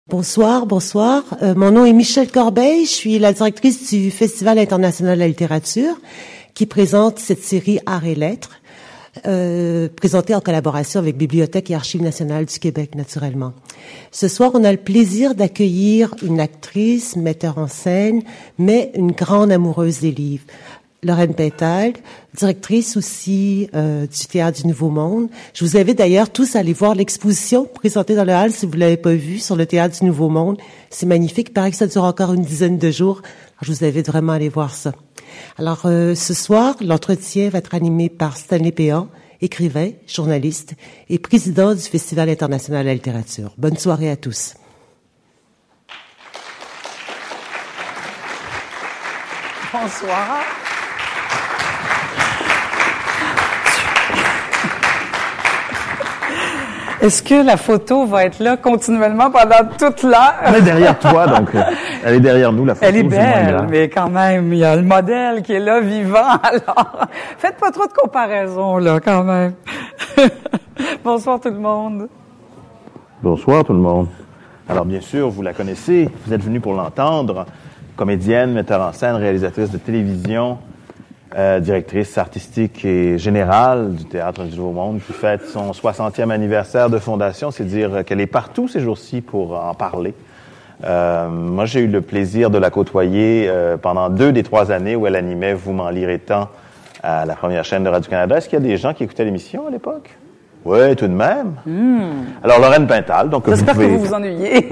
Bonsoir. Mon nom est Michèle Corbeil. Je suis la directrice du Festival international de la littérature qui présente cette série Arts et Lettres, présentée en collaboration avec Bibliothèque et Archives nationales du Québec, naturellement. Ce soir, on a le plaisir d'accueillir une actrice, metteur en scène, mais une grande amoureuse des livres. Lorraine Pintal, directrice aussi du Théâtre du Nouveau Monde. Je vous invite d'ailleurs tous à aller voir l'exposition présentée dans le hall si vous l'avez pas vue sur le Théâtre du Nouveau Monde. C'est magnifique. Il paraît que ça dure encore une dizaine de jours. Alors, je vous invite vraiment à aller voir ça. Alors, ce soir, l'entretien va être animé par Stanley Péan, écrivain, journaliste et président du Festival international de la littérature. Bonne soirée à tous. Bonsoir. Est-ce que la photo va être là continuellement pendant toute l'heure? Elle est derrière toi, donc elle est derrière nous, la photo. Elle est belle, mais quand même, il y a le modèle qui est là, vivant, alors faites pas trop de comparaisons, là, quand même. Bonsoir tout le monde. Bonsoir tout le monde. Alors bien sûr, vous la connaissez, vous êtes venus pour l'entendre, comédienne, metteur en scène, réalisatrice de télévision, directrice artistique et générale du Théâtre du Nouveau Monde, qui fête son 60e anniversaire de fondation. C'est dire qu'elle est partout ces jours-ci pour en parler. Moi, j'ai eu le plaisir de la côtoyer pendant 2 des 3 années où elle animait Vous m'en lirez tant à la première chaîne de Radio-Canada. Est-ce qu'il y a des gens qui écoutaient l'émission à l'époque? Oui, tout de même. Alors, Lorraine Pintal, donc j'espère que vous vous ennuyez.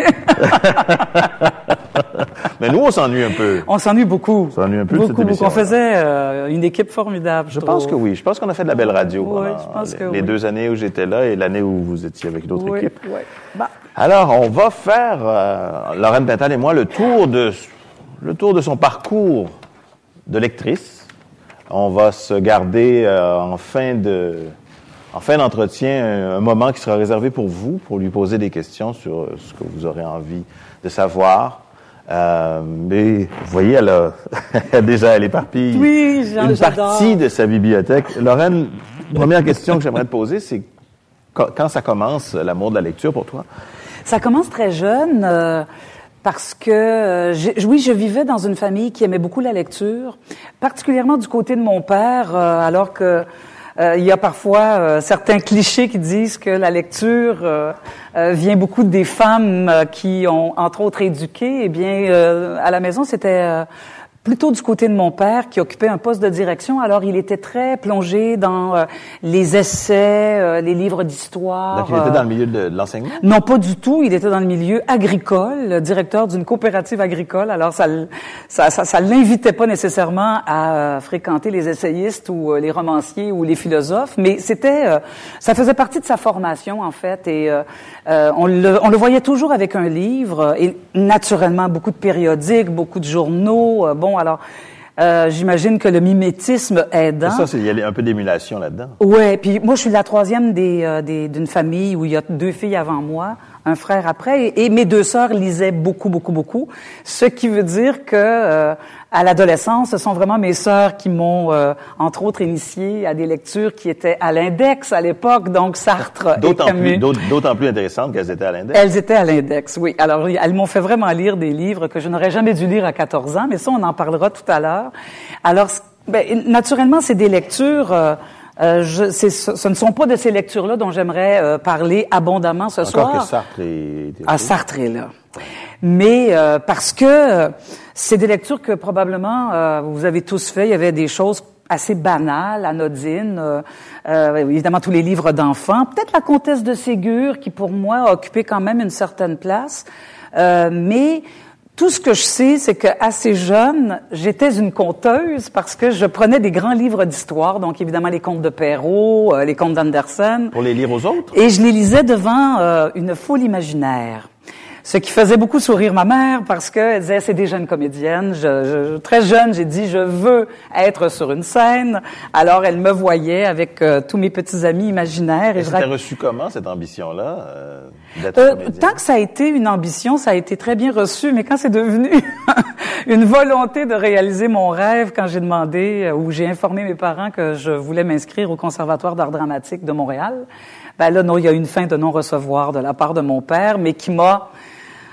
Mais nous, on s'ennuie un peu. On s'ennuie beaucoup. On s'ennuie un peu de cette émission. On faisait une équipe formidable. Je pense que oui. Je pense qu'on a fait de la belle radio pendant les 2 années où j'étais là et l'année où vous étiez avec d'autres équipes. Oui. Bah. Alors, on va faire, Lorraine Pintal et moi, le tour de son parcours de lectrice. On va se garder en fin d'entretien, un moment qui sera réservé pour vous, pour lui poser des questions sur ce que vous aurez envie de savoir. Mais vous voyez, elle éparpille une partie de sa bibliothèque. Lorraine, première question que j'aimerais te poser, c'est quand ça commence, l'amour de la lecture pour toi? Ça commence très jeune. Parce que, je vivais dans une famille qui aimait beaucoup la lecture, particulièrement du côté de mon père, alors que il y a parfois certains clichés qui disent que la lecture vient beaucoup des femmes qui ont, entre autres, éduqué. Eh bien, à la maison, c'était plutôt du côté de mon père qui occupait un poste de direction. Alors, il était très plongé dans les essais, les livres d'histoire. Donc, il était dans le milieu de l'enseignement? Non, pas du tout. Il était dans le milieu agricole, directeur d'une coopérative agricole. Alors, ça l'invitait pas nécessairement à fréquenter les essayistes ou les romanciers ou les philosophes, mais ça faisait partie de sa formation, en fait. Et on le voyait toujours avec un livre et naturellement beaucoup de périodiques, beaucoup de journaux. Alors, j'imagine que le mimétisme aidant. Ça, il y a un peu d'émulation là-dedans. Ouais, puis moi, je suis la 3e d'une famille où il y a 2 filles avant moi, un frère après, et mes 2 sœurs lisaient beaucoup. Ce qui veut dire que à l'adolescence, ce sont vraiment mes sœurs qui m'ont, entre autres, initié à des lectures qui étaient à l'index à l'époque, donc Sartre et Camus. D'autant plus intéressantes qu'elles étaient à l'index. Elles étaient à l'index, oui. Alors, elles m'ont fait vraiment lire des livres que je n'aurais jamais dû lire à 14 ans, mais ça, on en parlera tout à l'heure. Alors, naturellement, c'est des lectures... ce ne sont pas de ces lectures-là dont j'aimerais parler abondamment ce soir. Encore que Sartre est... Sartre est là. Mais parce que c'est des lectures que probablement vous avez tous fait. Il y avait des choses assez banales, anodines. Évidemment, tous les livres d'enfants. Peut-être La Comtesse de Ségur, qui pour moi a occupé quand même une certaine place. Mais... tout ce que je sais, c'est qu'assez jeune, j'étais une conteuse parce que je prenais des grands livres d'histoire, donc évidemment les contes de Perrault, les contes d'Andersen. Pour les lire aux autres? Et je les lisais devant une foule imaginaire. Ce qui faisait beaucoup sourire ma mère parce qu'elle disait, c'est des jeunes comédiennes. Très jeune, j'ai dit, je veux être sur une scène. Alors, elle me voyait avec tous mes petits amis imaginaires. Et c'était reçu comment, cette ambition-là, d'être comédienne? Tant que ça a été une ambition, ça a été très bien reçu. Mais quand c'est devenu une volonté de réaliser mon rêve, quand j'ai demandé, ou j'ai informé mes parents que je voulais m'inscrire au Conservatoire d'art dramatique de Montréal, là, non, il y a eu une fin de non-recevoir de la part de mon père, mais qui m'a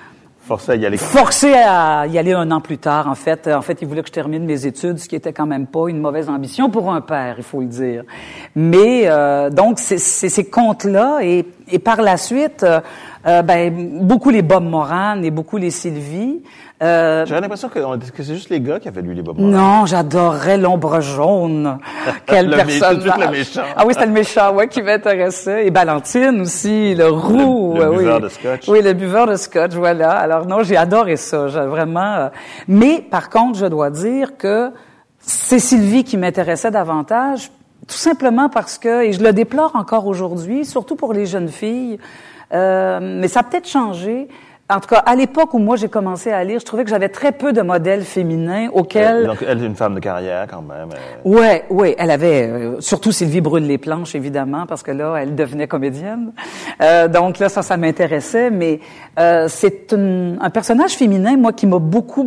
Forcé à y aller. Forcé à y aller un an plus tard, en fait. En fait, il voulait que je termine mes études, ce qui était quand même pas une mauvaise ambition pour un père, il faut le dire. Mais donc, c'est ces contes-là, et par la suite, beaucoup les Bob Moran et beaucoup les Sylvie. J'avais l'impression que c'est juste les gars qui avaient lu les Bob Moran. Non, j'adorais l'Ombre jaune. Quel personnage. Tout de suite le méchant. Ah oui, c'était le méchant, ouais, qui m'intéressait. Et Ballantine aussi, le roux. Le buveur de scotch. Oui, le buveur de scotch, voilà. Alors non, j'ai adoré ça, vraiment. Mais par contre, je dois dire que c'est Sylvie qui m'intéressait davantage, tout simplement parce que, et je le déplore encore aujourd'hui, surtout pour les jeunes filles, mais ça a peut-être changé. En tout cas, à l'époque où moi j'ai commencé à lire, je trouvais que j'avais très peu de modèles féminins auxquels... Donc, elle est une femme de carrière, quand même. Ouais, elle avait... surtout Sylvie brûle les planches, évidemment, parce que là, elle devenait comédienne. Donc là, ça m'intéressait, mais c'est un personnage féminin, moi, qui m'a beaucoup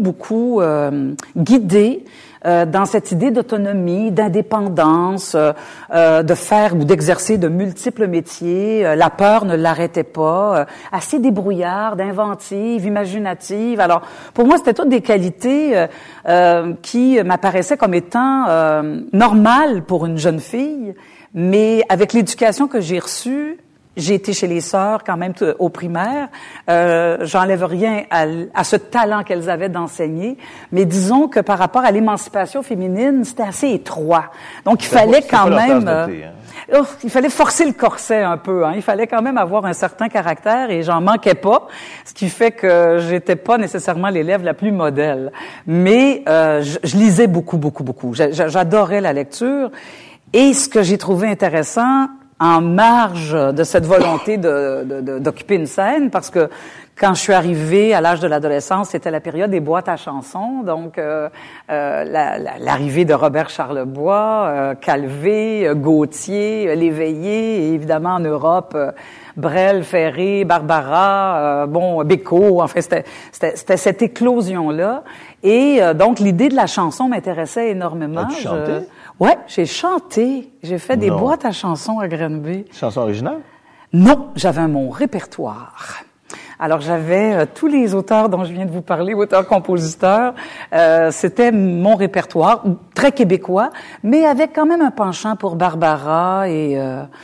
guidée dans cette idée d'autonomie, d'indépendance, de faire ou d'exercer de multiples métiers. La peur ne l'arrêtait pas. Assez débrouillarde, inventive, imaginative. Alors, pour moi, c'était toutes des qualités qui m'apparaissaient comme étant normales pour une jeune fille, mais avec l'éducation que j'ai reçue, j'ai été chez les sœurs quand même au primaire. J'enlève rien à ce talent qu'elles avaient d'enseigner, mais disons que par rapport à l'émancipation féminine, c'était assez étroit. Donc il fallait quand même, il fallait forcer le corset un peu. Il fallait quand même avoir un certain caractère et j'en manquais pas, ce qui fait que j'étais pas nécessairement l'élève la plus modèle. Mais je lisais beaucoup. J'adorais la lecture et ce que j'ai trouvé intéressant en marge de cette volonté d'occuper une scène, parce que quand je suis arrivée à l'âge de l'adolescence, c'était la période des boîtes à chansons, donc l'arrivée de Robert Charlebois, Calvé, Gautier, Léveillé, et évidemment en Europe, Brel, Ferré, Barbara, Bécaud, enfin c'était cette éclosion-là. Et donc l'idée de la chanson m'intéressait énormément. As-tu chanté? Ouais, j'ai chanté. J'ai fait des boîtes à chansons à Granby. Chanson originale? Non, j'avais mon répertoire. Alors, j'avais tous les auteurs dont je viens de vous parler, auteurs-compositeurs. C'était mon répertoire, très québécois, mais avec quand même un penchant pour Barbara et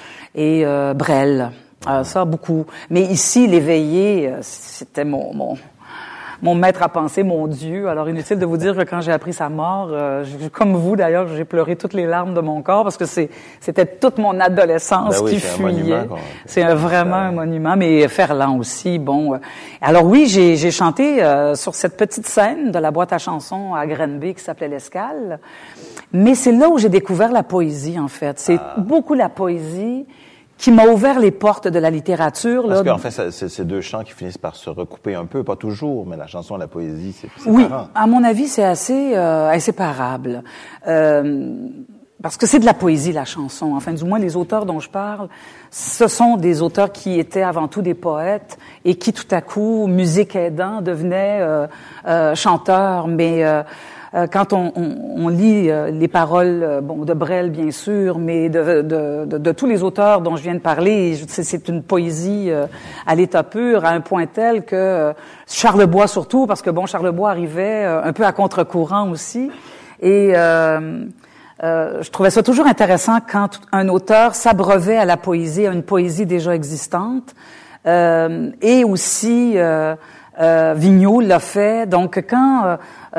Brel. Ça, beaucoup. Mais ici, Léveillé, c'était mon maître à penser, mon Dieu. Alors, inutile de vous dire que quand j'ai appris sa mort, comme vous d'ailleurs, j'ai pleuré toutes les larmes de mon corps parce que c'était toute mon adolescence qui fuyait. C'est vraiment un monument, mais Ferland aussi, bon. Alors oui, j'ai chanté sur cette petite scène de la boîte à chansons à Granby qui s'appelait l'Escale, mais c'est là où j'ai découvert la poésie, en fait. C'est beaucoup la poésie qui m'a ouvert les portes de la littérature. Parce qu'en fait, c'est deux chants qui finissent par se recouper un peu, pas toujours, mais la chanson et la poésie, c'est oui, parent. À mon avis, c'est assez inséparable. Parce que c'est de la poésie, la chanson. Enfin, du moins, les auteurs dont je parle, ce sont des auteurs qui étaient avant tout des poètes et qui, tout à coup, musique aidant, devenaient chanteurs. Mais quand on lit les paroles de Brel, bien sûr, mais de tous les auteurs dont je viens de parler, c'est une poésie à l'état pur, à un point tel que Charlebois surtout, parce que Charlebois arrivait un peu à contre-courant aussi, et je trouvais ça toujours intéressant quand un auteur s'abreuvait à la poésie, à une poésie déjà existante, et aussi Vigneault l'a fait. Donc quand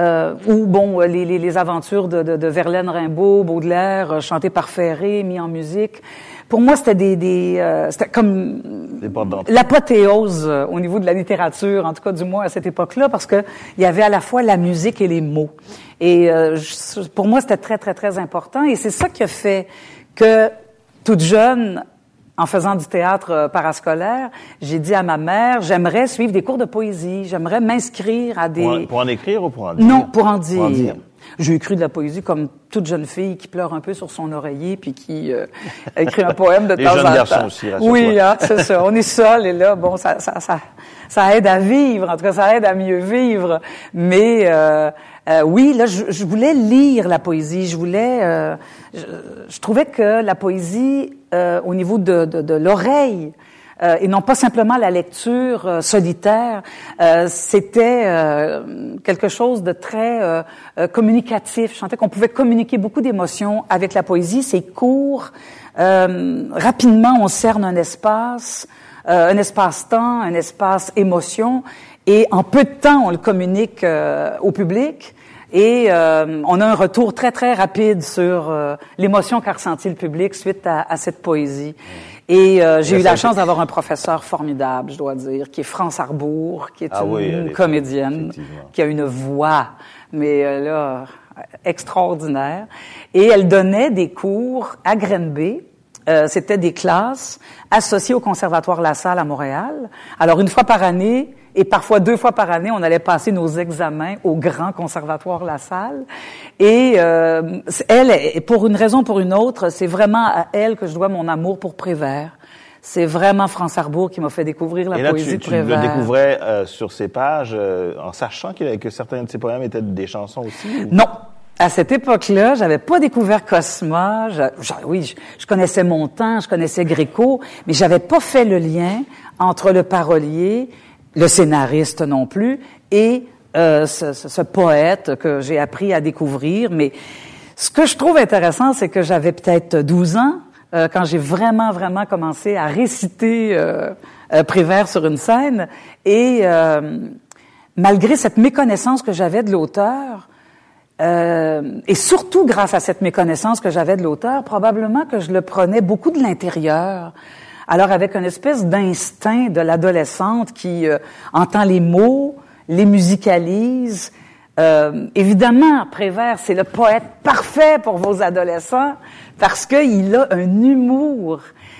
les aventures de Verlaine, Rimbaud, Baudelaire, chantées par Ferré, mis en musique. Pour moi, c'était c'était comme l'apothéose au niveau de la littérature, en tout cas du moins à cette époque-là, parce que il y avait à la fois la musique et les mots. Et pour moi, c'était très, très, très important. Et c'est ça qui a fait que, toute jeune, en faisant du théâtre parascolaire, j'ai dit à ma mère, j'aimerais suivre des cours de poésie, j'aimerais m'inscrire à des... Pour en écrire ou pour en dire? Non, pour en dire. Pour en dire. J'ai écrit de la poésie comme toute jeune fille qui pleure un peu sur son oreiller puis qui écrit un poème de temps en temps. Les jeunes garçons aussi, rassure-toi. Oui, c'est ça. On est seul et là, ça aide à vivre. En tout cas, ça aide à mieux vivre. Mais oui, là, je voulais lire la poésie. Je trouvais que la poésie, au niveau de l'oreille, et non pas simplement la lecture solitaire. C'était quelque chose de très communicatif. Je sentais qu'on pouvait communiquer beaucoup d'émotions avec la poésie. C'est court. Rapidement, on cerne un espace-temps, un espace émotion, et en peu de temps, on le communique au public. Et on a un retour très, très rapide sur l'émotion qu'a ressenti le public suite à cette poésie. Et j'ai eu la chance d'avoir un professeur formidable, je dois dire, qui est France Arbour, qui est une comédienne, qui a une voix, mais là, extraordinaire. Et elle donnait des cours à Grenby. C'était des classes associées au Conservatoire La Salle à Montréal. Alors, une fois par année, et parfois 2 fois par année, on allait passer nos examens au Grand Conservatoire La Salle. Et elle, pour une raison ou pour une autre, c'est vraiment à elle que je dois mon amour pour Prévert. C'est vraiment France Arbour qui m'a fait découvrir la poésie de Prévert. Tu le découvrais sur ses pages en sachant que certains de ses poèmes étaient des chansons aussi? Ou? Non. À cette époque-là, j'avais pas découvert Cosma. Je connaissais Montand, je connaissais Gréco, mais j'avais pas fait le lien entre le parolier, le scénariste non plus, et ce poète que j'ai appris à découvrir. Mais ce que je trouve intéressant, c'est que j'avais peut-être 12 ans quand j'ai vraiment commencé à réciter Prévert sur une scène. Et malgré cette méconnaissance que j'avais de l'auteur, et surtout grâce à cette méconnaissance que j'avais de l'auteur, probablement que je le prenais beaucoup de l'intérieur. Alors avec une espèce d'instinct de l'adolescente qui entend les mots, les musicalise. Évidemment, Prévert, c'est le poète parfait pour vos adolescents parce qu'il a un humour.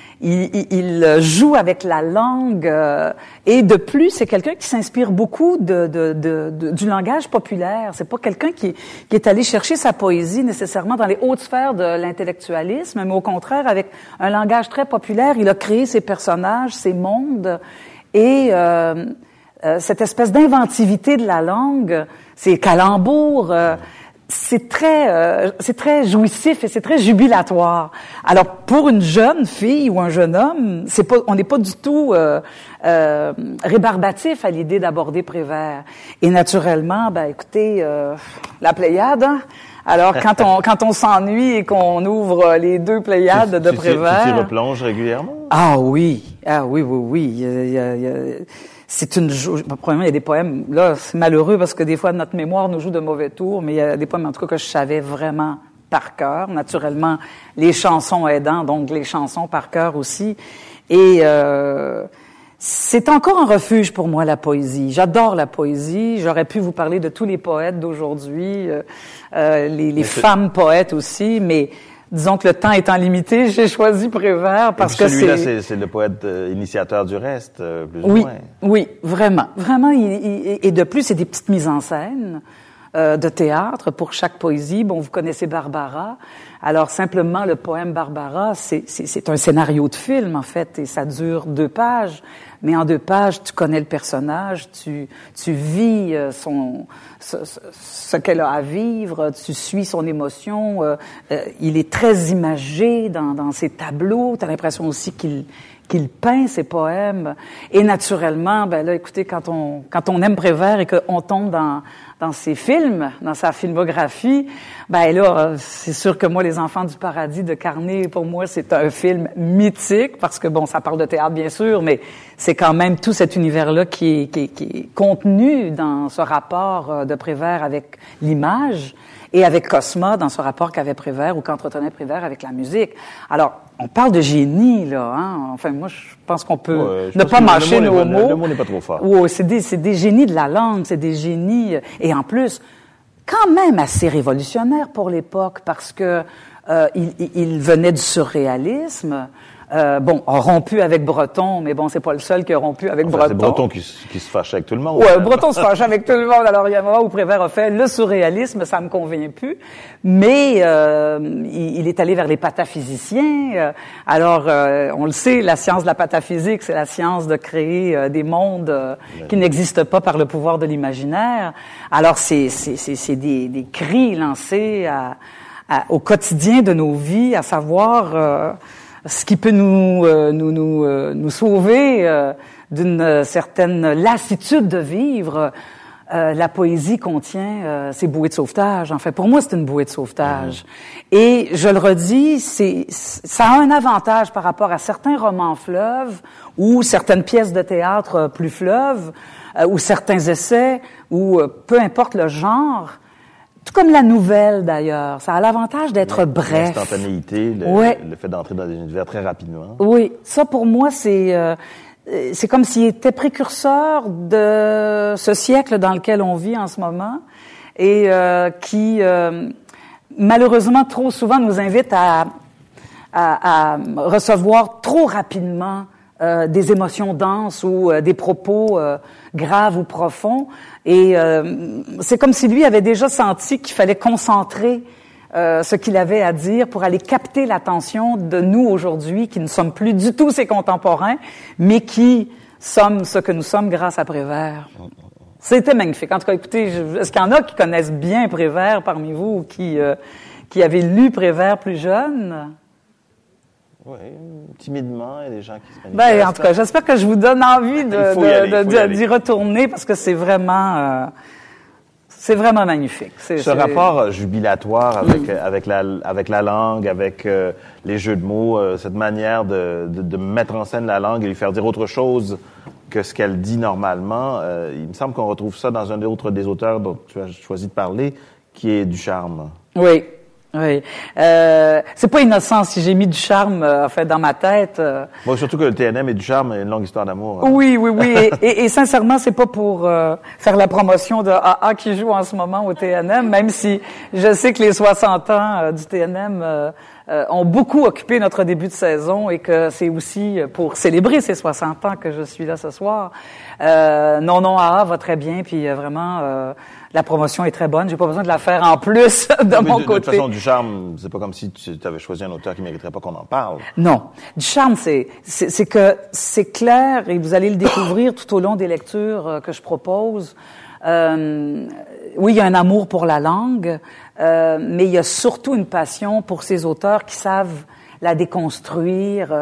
Il joue avec la langue et de plus, c'est quelqu'un qui s'inspire beaucoup du langage populaire. C'est pas quelqu'un qui est allé chercher sa poésie nécessairement dans les hautes sphères de l'intellectualisme, mais au contraire, avec un langage très populaire, il a créé ses personnages, ses mondes et cette espèce d'inventivité de la langue, ses calembours. C'est très jouissif et c'est très jubilatoire. Alors pour une jeune fille ou un jeune homme, on n'est pas du tout rébarbatif à l'idée d'aborder Prévert. Et naturellement, écoutez, la Pléiade. Hein? Alors quand on s'ennuie et qu'on ouvre les 2 Pléiades de Prévert, tu t'y replonges régulièrement? Ah oui. C'est premièrement, il y a des poèmes, là, c'est malheureux parce que des fois, notre mémoire nous joue de mauvais tours, mais il y a des poèmes, en tout cas, que je savais vraiment par cœur. Naturellement, les chansons aidant, donc les chansons par cœur aussi. Et c'est encore un refuge pour moi, la poésie. J'adore la poésie. J'aurais pu vous parler de tous les poètes d'aujourd'hui, les femmes poètes aussi, mais disons que le temps étant limité, j'ai choisi Prévert parce que celui-là, c'est le poète initiateur du reste, plus ou moins. Oui, vraiment. Et de plus, c'est des petites mises en scène de théâtre pour chaque poésie. Bon, vous connaissez Barbara. Alors, simplement, le poème Barbara, c'est un scénario de film, en fait, et ça dure 2 pages. Mais en 2 pages, tu connais le personnage, tu vis ce qu'elle a à vivre, tu suis son émotion. Il est très imagé dans ses tableaux. Tu as l'impression aussi qu'il peint ses poèmes. Et naturellement, là, écoutez, quand on aime Prévert et qu'on tombe dans ses films, dans sa filmographie, là, c'est sûr que moi, Les Enfants du Paradis de Carné, pour moi, c'est un film mythique parce que, bon, ça parle de théâtre, bien sûr, mais c'est quand même tout cet univers-là qui est contenu dans ce rapport de Prévert avec l'image et avec Cosma dans ce rapport qu'avait Prévert ou qu'entretenait Prévert avec la musique. Alors, on parle de génie, là, hein. Enfin, moi, je pense qu'on peut ne pas mâcher nos mots. Le mot n'est pas trop fort. C'est des génies de la langue, c'est des génies, et en plus, quand même assez révolutionnaires pour l'époque, parce que il venait du surréalisme. A rompu avec Breton, mais bon, c'est pas le seul qui a rompu avec Breton. C'est Breton qui se fâche avec tout le monde. Ouais, Breton se fâche avec tout le monde. Alors, il y a un moment où Prévert a fait le surréalisme, ça me convient plus. Mais il est allé vers les pataphysiciens. Alors, on le sait, la science de la pataphysique, c'est la science de créer des mondes qui n'existent pas par le pouvoir de l'imaginaire. Alors, c'est des cris lancés au quotidien de nos vies, à savoir ce qui peut nous sauver d'une certaine lassitude de vivre. La poésie contient ces bouées de sauvetage. En fait, pour moi, c'est une bouée de sauvetage. Et je le redis, ça a un avantage par rapport à certains romans fleuves ou certaines pièces de théâtre plus fleuves ou certains essais ou peu importe le genre. Tout comme la nouvelle, d'ailleurs. Ça a l'avantage d'être bref. L'instantanéité, le fait d'entrer dans des univers très rapidement. Oui. Ça, pour moi, c'est comme s'il était précurseur de ce siècle dans lequel on vit en ce moment et qui, malheureusement, trop souvent nous invite à recevoir trop rapidement des émotions denses ou des propos graves ou profonds. Et c'est comme si lui avait déjà senti qu'il fallait concentrer ce qu'il avait à dire pour aller capter l'attention de nous aujourd'hui, qui ne sommes plus du tout ses contemporains, mais qui sommes ce que nous sommes grâce à Prévert. C'était magnifique. En tout cas, écoutez, est-ce qu'il y en a qui connaissent bien Prévert parmi vous ou qui avaient lu Prévert plus jeune? Oui, timidement, il y a des gens qui se manifestent. En tout cas, j'espère que je vous donne envie d'y retourner parce que c'est vraiment magnifique. Ce rapport jubilatoire avec la langue, avec les jeux de mots, cette manière de mettre en scène la langue et lui faire dire autre chose que ce qu'elle dit normalement, il me semble qu'on retrouve ça dans un des auteurs dont tu as choisi de parler, qui est Ducharme. Oui. Oui, c'est pas innocent si j'ai mis du charme en fait dans ma tête. Bon, surtout que le TNM et Ducharme, une longue histoire d'amour. Oui, et sincèrement, c'est pas pour faire la promotion de AA qui joue en ce moment au TNM, même si je sais que les 60 ans du TNM ont beaucoup occupé notre début de saison et que c'est aussi pour célébrer ces 60 ans que je suis là ce soir. Non, AA va très bien, puis vraiment la promotion est très bonne. J'ai pas besoin de la faire en plus de mon côté. De toute façon, Ducharme, c'est pas comme si tu avais choisi un auteur qui mériterait pas qu'on en parle. Non. Ducharme, c'est que c'est clair, et vous allez le découvrir tout au long des lectures que je propose. Oui, il y a un amour pour la langue, mais il y a surtout une passion pour ces auteurs qui savent la déconstruire,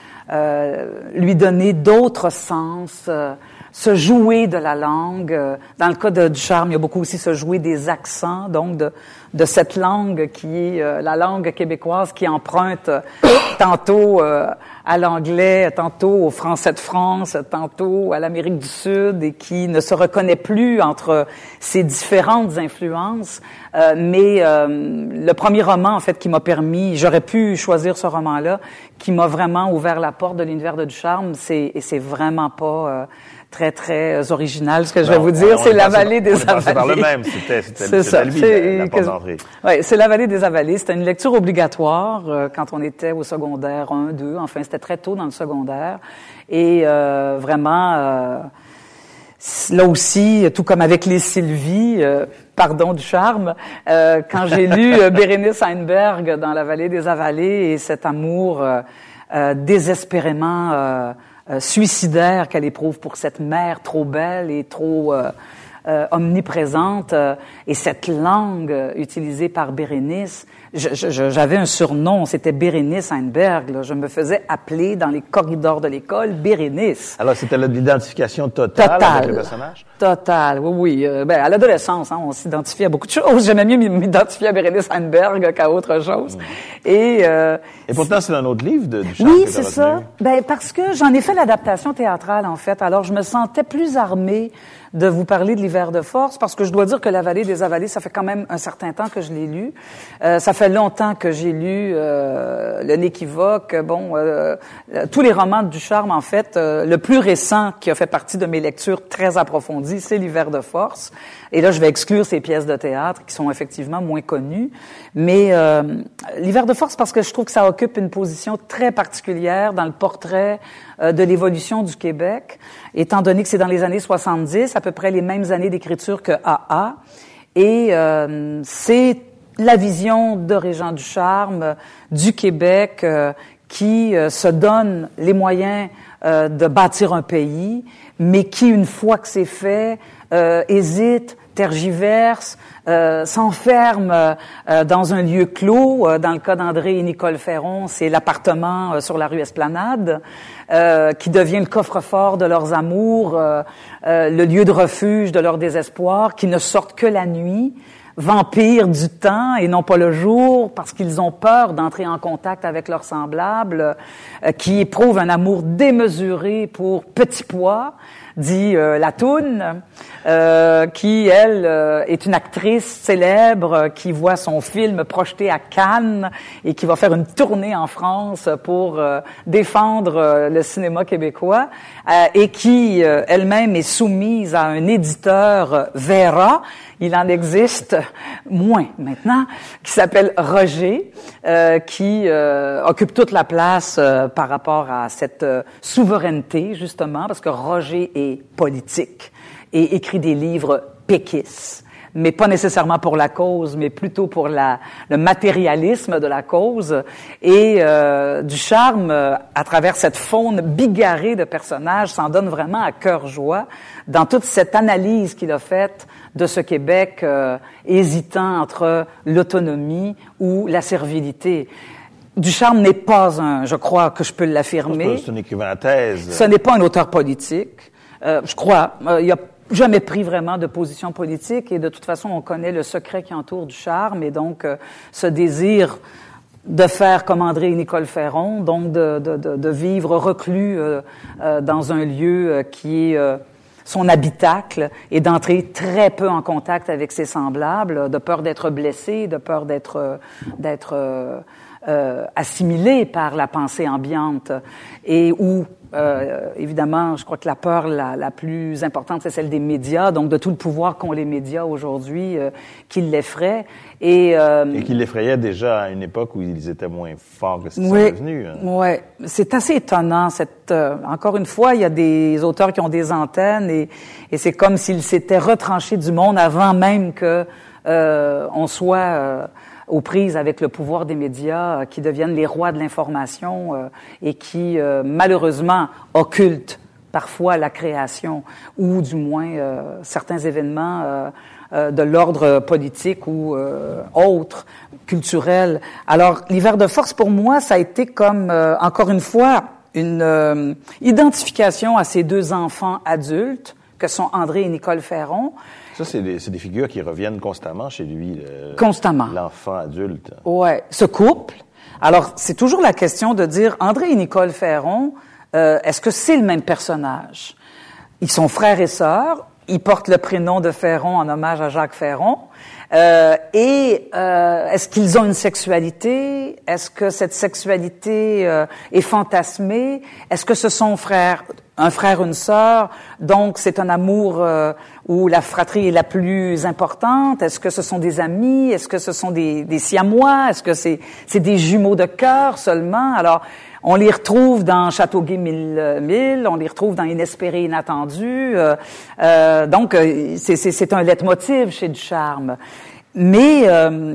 lui donner d'autres sens, se jouer de la langue. Dans le cas de Ducharme, il y a beaucoup aussi se jouer des accents, donc de cette langue qui est la langue québécoise qui emprunte tantôt à l'anglais, tantôt au français de France, tantôt à l'Amérique du Sud et qui ne se reconnaît plus entre ces différentes influences. Mais le premier roman, en fait, qui m'a permis, j'aurais pu choisir ce roman-là, qui m'a vraiment ouvert la porte de l'univers de Ducharme, c'est vraiment pas très, très original, ce que je vais vous dire. C'est La Vallée des Avalées. C'est par le même, c'était lui, la porte d'entrée. Oui, c'est La Vallée des Avalées. C'était une lecture obligatoire quand on était au secondaire 1, 2. Enfin, c'était très tôt dans le secondaire. Et vraiment, là aussi, tout comme avec les Sylvie, pardon Ducharme, quand j'ai lu Bérénice Heinberg dans La Vallée des Avalées et cet amour désespérément suicidaire qu'elle éprouve pour cette mère trop belle et trop omniprésente, et cette langue utilisée par Bérénice. J'avais un surnom, c'était Bérénice Heinberg. Là. Je me faisais appeler dans les corridors de l'école Bérénice. Alors, c'était l'identification totale avec le personnage? Totale, oui. À l'adolescence, on s'identifie à beaucoup de choses. J'aimais mieux m'identifier à Bérénice Heinberg qu'à autre chose. Et pourtant, c'est un autre livre de Ducharme. Oui, c'est ça. Parce que j'en ai fait l'adaptation théâtrale, en fait. Alors, je me sentais plus armée de vous parler de l'hiver de force, parce que je dois dire que La Vallée des Avalées, ça fait quand même un certain temps que je l'ai lu. Ça fait longtemps que j'ai lu Le Néquivoque, tous les romans de Ducharme, en fait. Le plus récent, qui a fait partie de mes lectures très approfondies, c'est l'hiver de force. Et là, je vais exclure ces pièces de théâtre qui sont effectivement moins connues. Mais l'hiver de force, parce que je trouve que ça occupe une position très particulière dans le portrait de l'évolution du Québec, étant donné que c'est dans les années 70, à peu près les mêmes années d'écriture que AA. Et c'est la vision de Régent Ducharme du Québec qui se donne les moyens de bâtir un pays, mais qui, une fois que c'est fait, hésite, tergiverse, s'enferme dans un lieu clos. Dans le cas d'André et Nicole Ferron, c'est l'appartement sur la rue Esplanade, qui devient le coffre-fort de leurs amours, le lieu de refuge de leur désespoir, qui ne sortent que la nuit, vampires du temps et non pas le jour, parce qu'ils ont peur d'entrer en contact avec leurs semblables, qui éprouvent un amour démesuré pour Petit Pois, dit la toune, qui, elle, est une actrice célèbre qui voit son film projeté à Cannes et qui va faire une tournée en France pour défendre le cinéma québécois, et qui, elle-même, est soumise à un éditeur Vera. Il en existe moins maintenant, qui s'appelle Roger, qui occupe toute la place par rapport à cette souveraineté, justement, parce que Roger est politique et écrit des livres péquistes, mais pas nécessairement pour la cause, mais plutôt pour le matérialisme de la cause, et Ducharme, à travers cette faune bigarrée de personnages, s'en donne vraiment à cœur joie dans toute cette analyse qu'il a faite de ce Québec hésitant entre l'autonomie ou la servilité. Ducharme n'est pas je crois que je peux l'affirmer. C'est une écrivain à thèse. Ce n'est pas un auteur politique. Je crois. Il a jamais pris vraiment de position politique et de toute façon, on connaît le secret qui entoure Ducharme et donc ce désir de faire comme André et Nicole Ferron, donc de vivre reclus dans un lieu qui est son habitacle et d'entrer très peu en contact avec ses semblables, de peur d'être blessé, de peur d'être assimilé par la pensée ambiante et où évidemment, je crois que la peur la plus importante, c'est celle des médias, donc de tout le pouvoir qu'ont les médias aujourd'hui, qui l'effraie. Et qui l'effrayait déjà à une époque où ils étaient moins forts que ce qu'ils sont devenus. Hein. Oui, c'est assez étonnant. Encore une fois, il y a des auteurs qui ont des antennes et c'est comme s'ils s'étaient retranchés du monde avant même que on soit aux prises avec le pouvoir des médias qui deviennent les rois de l'information et qui, malheureusement, occultent parfois la création ou du moins certains événements de l'ordre politique ou autre, culturel. Alors, l'hiver de force, pour moi, ça a été comme, encore une fois, une identification à ces deux enfants adultes que sont André et Nicole Ferron. Ça, c'est des figures qui reviennent constamment chez lui. Constamment. L'enfant adulte. Ouais, ce couple. Alors, c'est toujours la question de dire, André et Nicole Ferron, est-ce que c'est le même personnage? Ils sont frères et sœurs. Ils portent le prénom de Ferron en hommage à Jacques Ferron. Est-ce qu'ils ont une sexualité? Est-ce que cette sexualité est fantasmée? Est-ce que ce sont un frère, une sœur? Donc, c'est un amour où la fratrie est la plus importante? Est-ce que ce sont des amis? Est-ce que ce sont des siamois? Est-ce que c'est des jumeaux de cœur seulement? Alors, on les retrouve dans Châteauguay 1000, on les retrouve dans Inespéré, Inattendu. Donc, c'est un leitmotiv chez Ducharme. Mais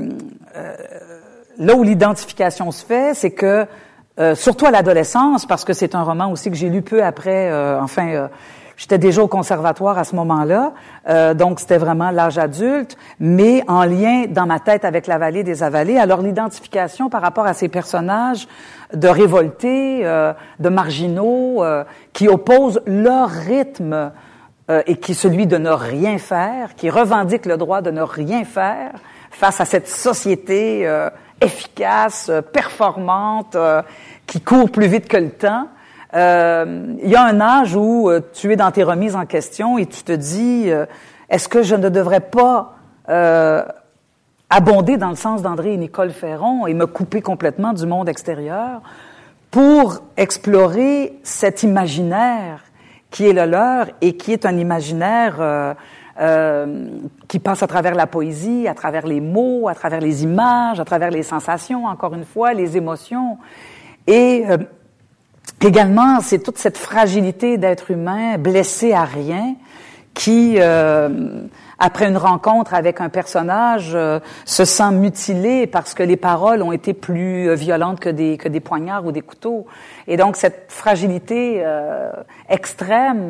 là où l'identification se fait, c'est que, surtout à l'adolescence, parce que c'est un roman aussi que j'ai lu peu après, j'étais déjà au conservatoire à ce moment-là, donc c'était vraiment l'âge adulte, mais en lien dans ma tête avec La Vallée des Avalées. Alors l'identification par rapport à ces personnages de révoltés, de marginaux, qui opposent leur rythme et qui est celui de ne rien faire, qui revendiquent le droit de ne rien faire face à cette société efficace, performante, qui court plus vite que le temps. Il y a un âge où tu es dans tes remises en question et tu te dis, est-ce que je ne devrais pas abonder dans le sens d'André et Nicole Ferron et me couper complètement du monde extérieur pour explorer cet imaginaire qui est le leur et qui est un imaginaire qui passe à travers la poésie, à travers les mots, à travers les images, à travers les sensations, encore une fois, les émotions. Et également, c'est toute cette fragilité d'être humain, blessé à rien, qui, après une rencontre avec un personnage, se sent mutilé parce que les paroles ont été plus violentes que des poignards ou des couteaux. Et donc, cette fragilité extrême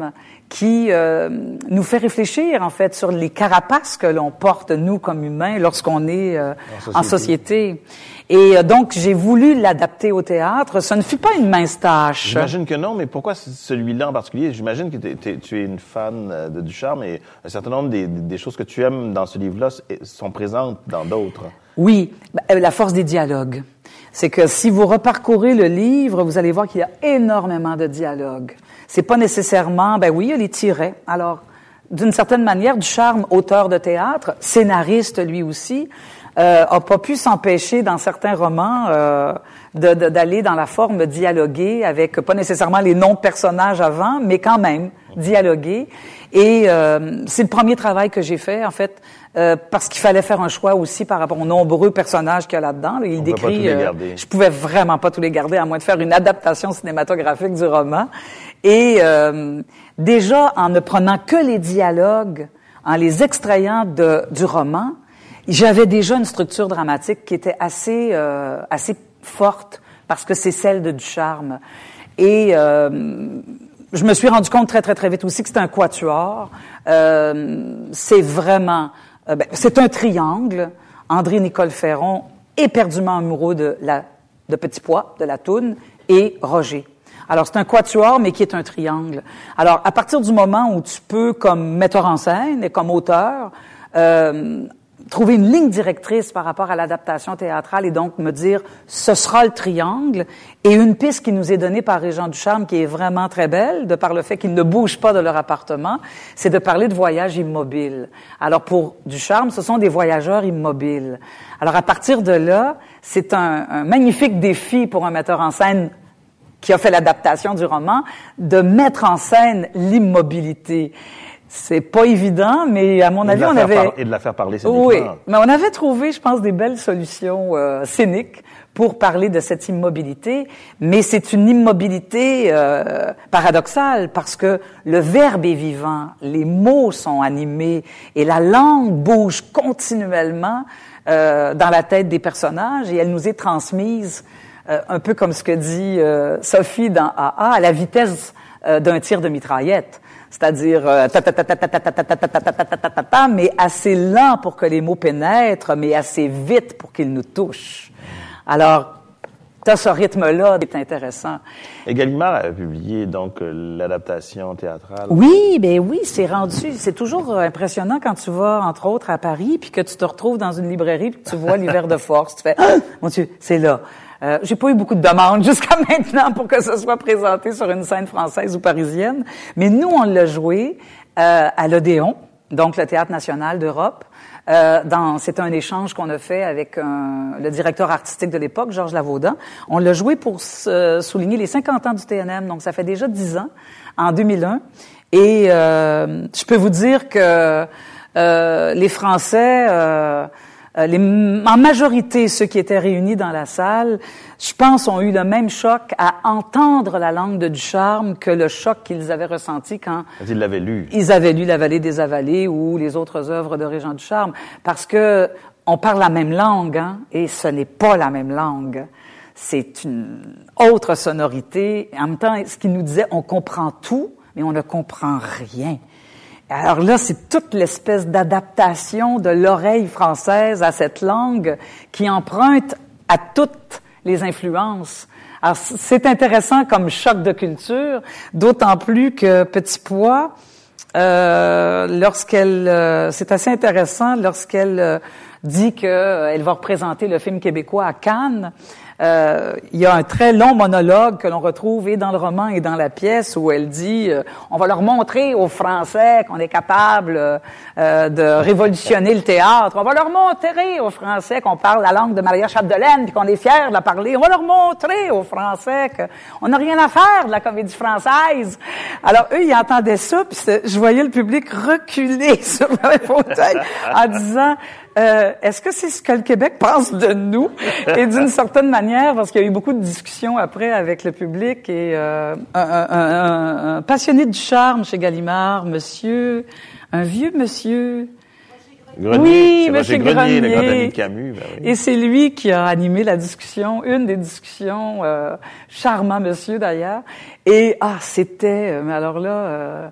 qui nous fait réfléchir, en fait, sur les carapaces que l'on porte, nous, comme humains, lorsqu'on est en société. Et donc, j'ai voulu l'adapter au théâtre. Ce ne fut pas une mince tâche. J'imagine que non, mais pourquoi celui-là en particulier? J'imagine que tu es une fan de Ducharme, et un certain nombre des choses que tu aimes dans ce livre-là sont présentes dans d'autres. Oui, la force des dialogues. C'est que si vous reparcourez le livre, vous allez voir qu'il y a énormément de dialogues. C'est pas nécessairement, oui, il y a les tirets. Alors, d'une certaine manière, Ducharme, auteur de théâtre, scénariste lui aussi, a pas pu s'empêcher dans certains romans d'aller dans la forme dialoguée avec pas nécessairement les noms de personnages avant, mais quand même dialoguer. Et c'est le premier travail que j'ai fait en fait parce qu'il fallait faire un choix aussi par rapport aux nombreux personnages qu'il y a là-dedans. Là, il décrit, je pouvais vraiment pas tous les garder à moins de faire une adaptation cinématographique du roman. Et déjà en ne prenant que les dialogues, en les extrayant du roman, j'avais déjà une structure dramatique qui était assez forte parce que c'est celle de Ducharme. Et je me suis rendu compte très très très vite aussi que c'est un quatuor. C'est vraiment, c'est un triangle. André-Nicole Ferron, éperdument amoureux de Petit Pois, de la toune, et Roger. Alors, c'est un quatuor, mais qui est un triangle. Alors, à partir du moment où tu peux, comme metteur en scène et comme auteur, trouver une ligne directrice par rapport à l'adaptation théâtrale et donc me dire ce sera le triangle, et une piste qui nous est donnée par Régent Ducharme qui est vraiment très belle de par le fait qu'ils ne bougent pas de leur appartement, c'est de parler de voyages immobiles. Alors pour Ducharme, ce sont des voyageurs immobiles. Alors à partir de là, c'est un magnifique défi pour un metteur en scène qui a fait l'adaptation du roman de mettre en scène l'immobilité. C'est pas évident, mais à mon avis, on avait... Et de la faire parler, c'est oui, mais on avait trouvé, je pense, des belles solutions scéniques pour parler de cette immobilité, mais c'est une immobilité paradoxale parce que le verbe est vivant, les mots sont animés et la langue bouge continuellement dans la tête des personnages et elle nous est transmise un peu comme ce que dit Sophie dans AA, à la vitesse d'un tir de mitraillette. C'est-à-dire mais assez lent pour que les mots pénètrent, mais assez vite pour qu'ils nous touchent. Alors, t'as ce rythme-là, c'est intéressant. Et Gallimard a publié donc l'adaptation théâtrale. Oui, oui, c'est toujours impressionnant quand tu vas, entre autres, à Paris, puis que tu te retrouves dans une librairie, puis que tu vois l'hiver de force, tu fais « Ah, mon Dieu, c'est là ». J'ai pas eu beaucoup de demandes jusqu'à maintenant pour que ce soit présenté sur une scène française ou parisienne, mais nous, on l'a joué à l'Odéon, donc le Théâtre national d'Europe. C'est un échange qu'on a fait avec le directeur artistique de l'époque, Georges Lavaudan. On l'a joué pour souligner les 50 ans du TNM, donc ça fait déjà 10 ans, en 2001. Et je peux vous dire que les Français... en majorité, ceux qui étaient réunis dans la salle, je pense, ont eu le même choc à entendre la langue de Ducharme que le choc qu'ils avaient ressenti quand ils l'avaient lu. Ils avaient lu La Vallée des Avalées ou les autres œuvres de Régent Ducharme, parce que on parle la même langue, hein, et ce n'est pas la même langue. C'est une autre sonorité. En même temps, ce qu'il nous disait, on comprend tout, mais on ne comprend rien. Alors là, c'est toute l'espèce d'adaptation de l'oreille française à cette langue qui emprunte à toutes les influences. Alors, c'est intéressant comme choc de culture, d'autant plus que Petit Pois, c'est assez intéressant lorsqu'elle dit qu'elle va représenter le film québécois à Cannes. Il y a un très long monologue que l'on retrouve et dans le roman et dans la pièce où elle dit on va leur montrer aux Français qu'on est capable de révolutionner le théâtre. On va leur montrer aux Français qu'on parle la langue de Maria Chapdelaine puis qu'on est fiers de la parler. On va leur montrer aux Français qu'on n'a rien à faire de la comédie française. Alors eux, ils entendaient ça puis je voyais le public reculer sur le fauteuil en disant est-ce que c'est ce que le Québec pense de nous? Et d'une certaine manière, parce qu'il y a eu beaucoup de discussions après avec le public et un passionné du charme chez Gallimard, un vieux monsieur. Grenier, oui, Roger Grenier, le grand ami de Camus. Ben oui. Et c'est lui qui a animé la discussion, une des discussions, charmant monsieur d'ailleurs. Et c'était, mais alors là,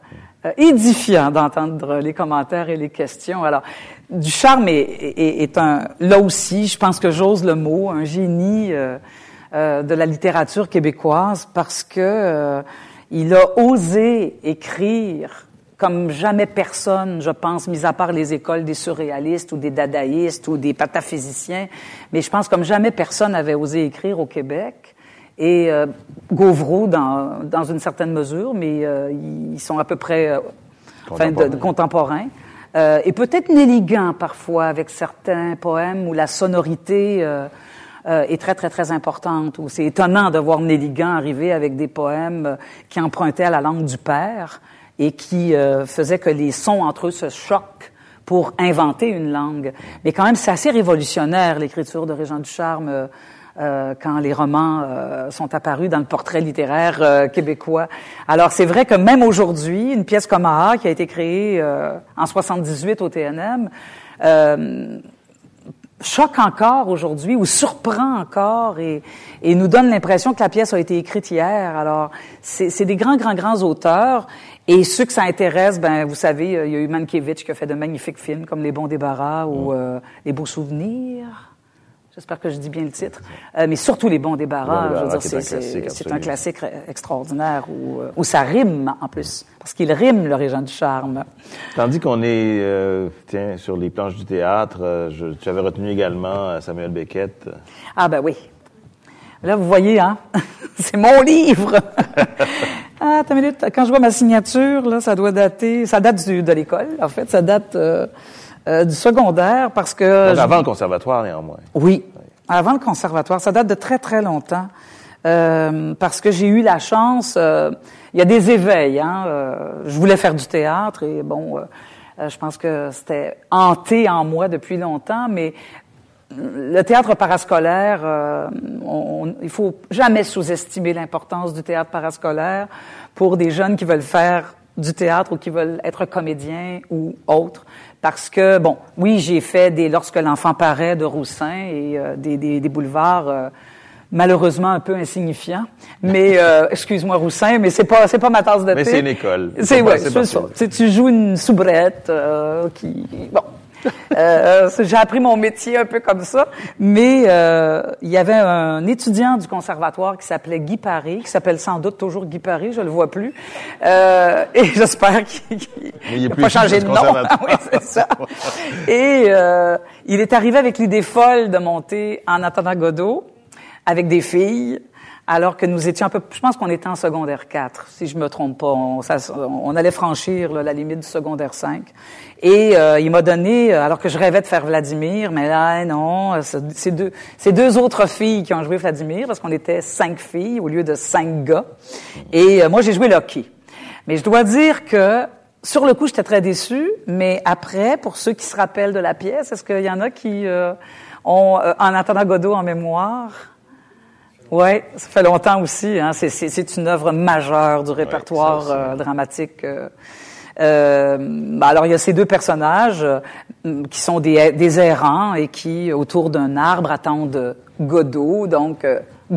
édifiant d'entendre les commentaires et les questions. Alors, Ducharme est un, là aussi, je pense que j'ose le mot, un génie de la littérature québécoise parce que il a osé écrire comme jamais personne, je pense, mis à part les écoles des surréalistes ou des dadaïstes ou des pataphysiciens, mais je pense comme jamais personne n'avait osé écrire au Québec. Et Gauvreau, dans une certaine mesure, mais ils sont à peu près contemporains. Et peut-être Néligan, parfois, avec certains poèmes où la sonorité est très, très, très importante. Où c'est étonnant de voir Néligan arriver avec des poèmes qui empruntaient à la langue du père et qui faisaient que les sons entre eux se choquent pour inventer une langue. Mais quand même, c'est assez révolutionnaire, l'écriture de Régent Ducharme, quand les romans sont apparus dans le portrait littéraire québécois. Alors, c'est vrai que même aujourd'hui, une pièce comme Aha, qui a été créée en 78 au TNM, choque encore aujourd'hui ou surprend encore et nous donne l'impression que la pièce a été écrite hier. Alors, c'est des grands auteurs. Et ceux que ça intéresse, ben vous savez, il y a eu Mankiewicz qui a fait de magnifiques films comme Les Bons Débarras ou Les Beaux Souvenirs. J'espère que je dis bien le titre. Mais surtout Les Bons Débarras, je veux dire, c'est un classique extraordinaire où ça rime en plus. Parce qu'il rime, le Régent Ducharme. Tandis qu'on est, sur les planches du théâtre, tu avais retenu également Samuel Beckett. Ah ben oui. Là, vous voyez, hein, c'est mon livre. Ah, attends une minute. Quand je vois ma signature, là, ça date de l'école, en fait. Ça date du secondaire parce que... Donc avant le conservatoire, néanmoins. Oui, avant le conservatoire. Ça date de très, très longtemps. Parce que j'ai eu la chance... il y a des éveils, hein. Je voulais faire du théâtre et bon, je pense que c'était hanté en moi depuis longtemps, mais... Le théâtre parascolaire, il faut jamais sous-estimer l'importance du théâtre parascolaire pour des jeunes qui veulent faire du théâtre ou qui veulent être comédiens ou autres. Parce que, bon, oui, j'ai fait des Lorsque l'enfant paraît de Roussin et des boulevards malheureusement un peu insignifiants. Mais, excuse-moi Roussin, mais c'est pas ma tasse de thé. Mais c'est une école. C'est ça. Tu joues une soubrette qui... Bon. J'ai appris mon métier un peu comme ça, mais il y avait un étudiant du conservatoire qui s'appelait Guy Paré, qui s'appelle sans doute toujours Guy Paré, je le vois plus, et j'espère qu'il n'a pas changé de nom. Oui, c'est ça. Et il est arrivé avec l'idée folle de monter en attendant Godot avec des filles. Alors que nous étions je pense qu'on était en secondaire 4, si je me trompe pas. On allait franchir la limite du secondaire 5. Et il m'a donné, alors que je rêvais de faire Vladimir, mais là, non, c'est deux autres filles qui ont joué Vladimir, parce qu'on était 5 filles au lieu de 5 gars. Et moi, j'ai joué Loki. Mais je dois dire que, sur le coup, j'étais très déçue, mais après, pour ceux qui se rappellent de la pièce, est-ce qu'il y en a qui ont En attendant Godot en mémoire? Oui, ça fait longtemps aussi. Hein. C'est une œuvre majeure du répertoire dramatique. Alors, il y a ces deux personnages qui sont des errants et qui, autour d'un arbre, attendent Godot. Donc,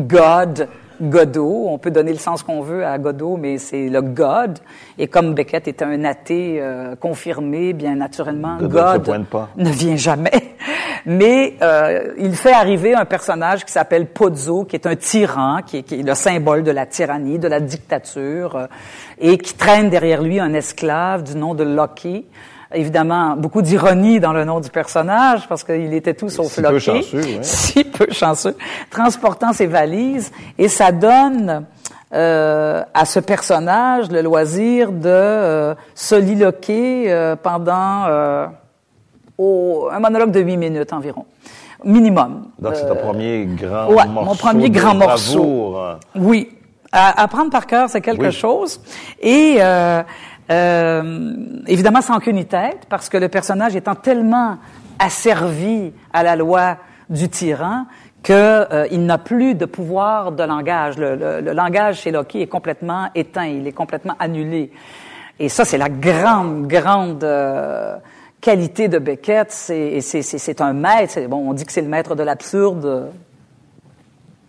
Godot. On peut donner le sens qu'on veut à Godot, mais c'est le God. Et comme Beckett est un athée confirmé, bien naturellement, God ne vient jamais. Mais il fait arriver un personnage qui s'appelle Pozzo, qui est un tyran, qui est le symbole de la tyrannie, de la dictature, et qui traîne derrière lui un esclave du nom de Loki. Évidemment, beaucoup d'ironie dans le nom du personnage, parce qu'il était tout sauf Loki. Si peu chanceux, ouais. Si peu chanceux. Transportant ses valises, et ça donne à ce personnage le loisir de soliloquer pendant un monologue de 8 minutes environ. Minimum. Donc, c'est ton premier grand morceau. Mon premier grand morceau. Oui. À apprendre par cœur, c'est quelque chose. Et, évidemment, sans queue ni tête, parce que le personnage étant tellement asservi à la loi du tyran qu'il n'a plus de pouvoir de langage. Le langage chez Loki est complètement éteint, il est complètement annulé. Et ça, c'est la grande qualité de Beckett. C'est un maître. Bon, on dit que c'est le maître de l'absurde.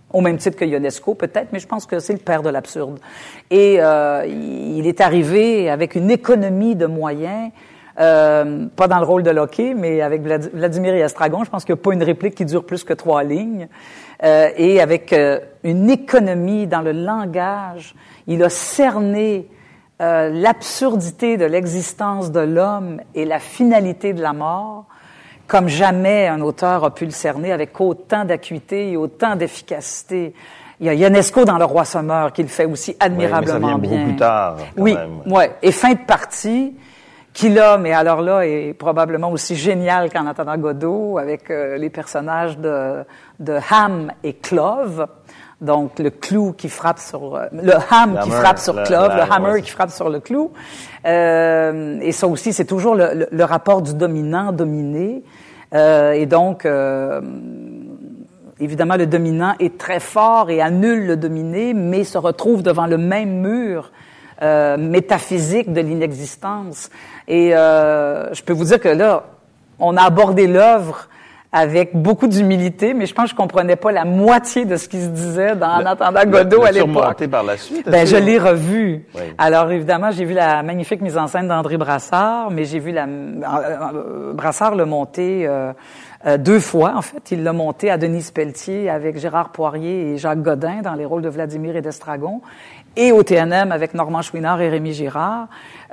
au même titre que Ionesco peut-être, mais je pense que c'est le père de l'absurde. Et il est arrivé avec une économie de moyens, pas dans le rôle de Lockheed, mais avec Vladimir et Estragon, je pense qu'il n'y a pas une réplique qui dure plus que 3 lignes, et avec une économie dans le langage, il a cerné l'absurdité de l'existence de l'homme et la finalité de la mort, comme jamais un auteur a pu le cerner avec autant d'acuité et autant d'efficacité. Il y a Ionesco dans Le Roi Sommeur qui le fait aussi admirablement bien. Mais ça vient beaucoup plus tard, quand même. Ouais. Et Fin de partie, qui là, mais alors là, est probablement aussi génial qu'en attendant Godot, avec les personnages de Ham et Clove. Donc, le clou qui frappe sur... le ham qui frappe sur Clove, le hammer qui frappe sur le clou. Et ça aussi, c'est toujours le rapport du dominant-dominé. Et donc, évidemment, le dominant est très fort et annule le dominé, mais se retrouve devant le même mur métaphysique de l'inexistence. Et je peux vous dire que là, on a abordé l'œuvre avec beaucoup d'humilité, mais je pense que je comprenais pas la moitié de ce qui se disait En attendant Godot à l'époque. Surmonté par la suite? Je l'ai revu. Oui. Alors, évidemment, j'ai vu la magnifique mise en scène d'André Brassard, mais j'ai vu Brassard le monter 2 fois, en fait. Il l'a monté à Denise Pelletier avec Gérard Poirier et Jacques Godin dans les rôles de Vladimir et d'Estragon, et au TNM avec Normand Chouinard et Rémi Girard.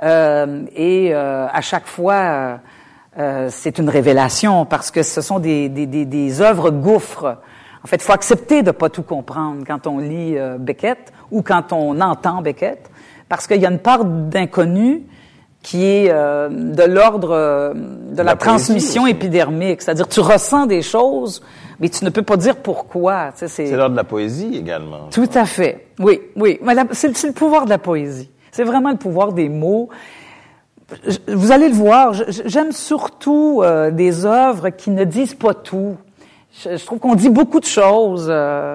À chaque fois... c'est une révélation parce que ce sont des œuvres gouffres. En fait, il faut accepter de pas tout comprendre quand on lit Beckett ou quand on entend Beckett, parce qu'il y a une part d'inconnu qui est de l'ordre de la transmission épidermique. C'est-à-dire, tu ressens des choses, mais tu ne peux pas dire pourquoi. Tu sais, c'est l'ordre de la poésie également. Tout à fait. Oui. Mais c'est le pouvoir de la poésie. C'est vraiment le pouvoir des mots. Vous allez le voir, j'aime surtout des œuvres qui ne disent pas tout. Je trouve qu'on dit beaucoup de choses,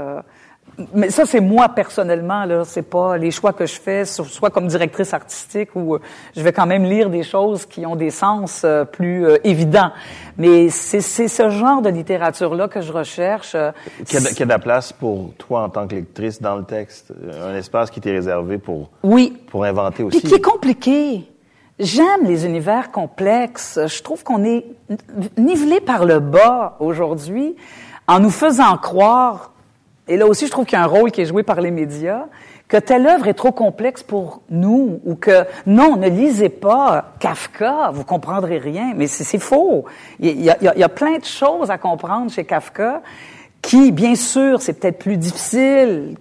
mais ça c'est moi personnellement, là, c'est pas les choix que je fais, soit comme directrice artistique où je vais quand même lire des choses qui ont des sens plus évidents. Mais c'est ce genre de littérature-là que je recherche. Qu'il y a de la place pour toi en tant que lectrice dans le texte, un espace qui t'est réservé pour inventer aussi. Puis qui est compliqué. J'aime les univers complexes. Je trouve qu'on est nivelé par le bas aujourd'hui en nous faisant croire, et là aussi je trouve qu'il y a un rôle qui est joué par les médias, que telle œuvre est trop complexe pour nous, ou que non, ne lisez pas Kafka, vous comprendrez rien. Mais c'est faux. Il y a plein de choses à comprendre chez Kafka qui, bien sûr, c'est peut-être plus difficile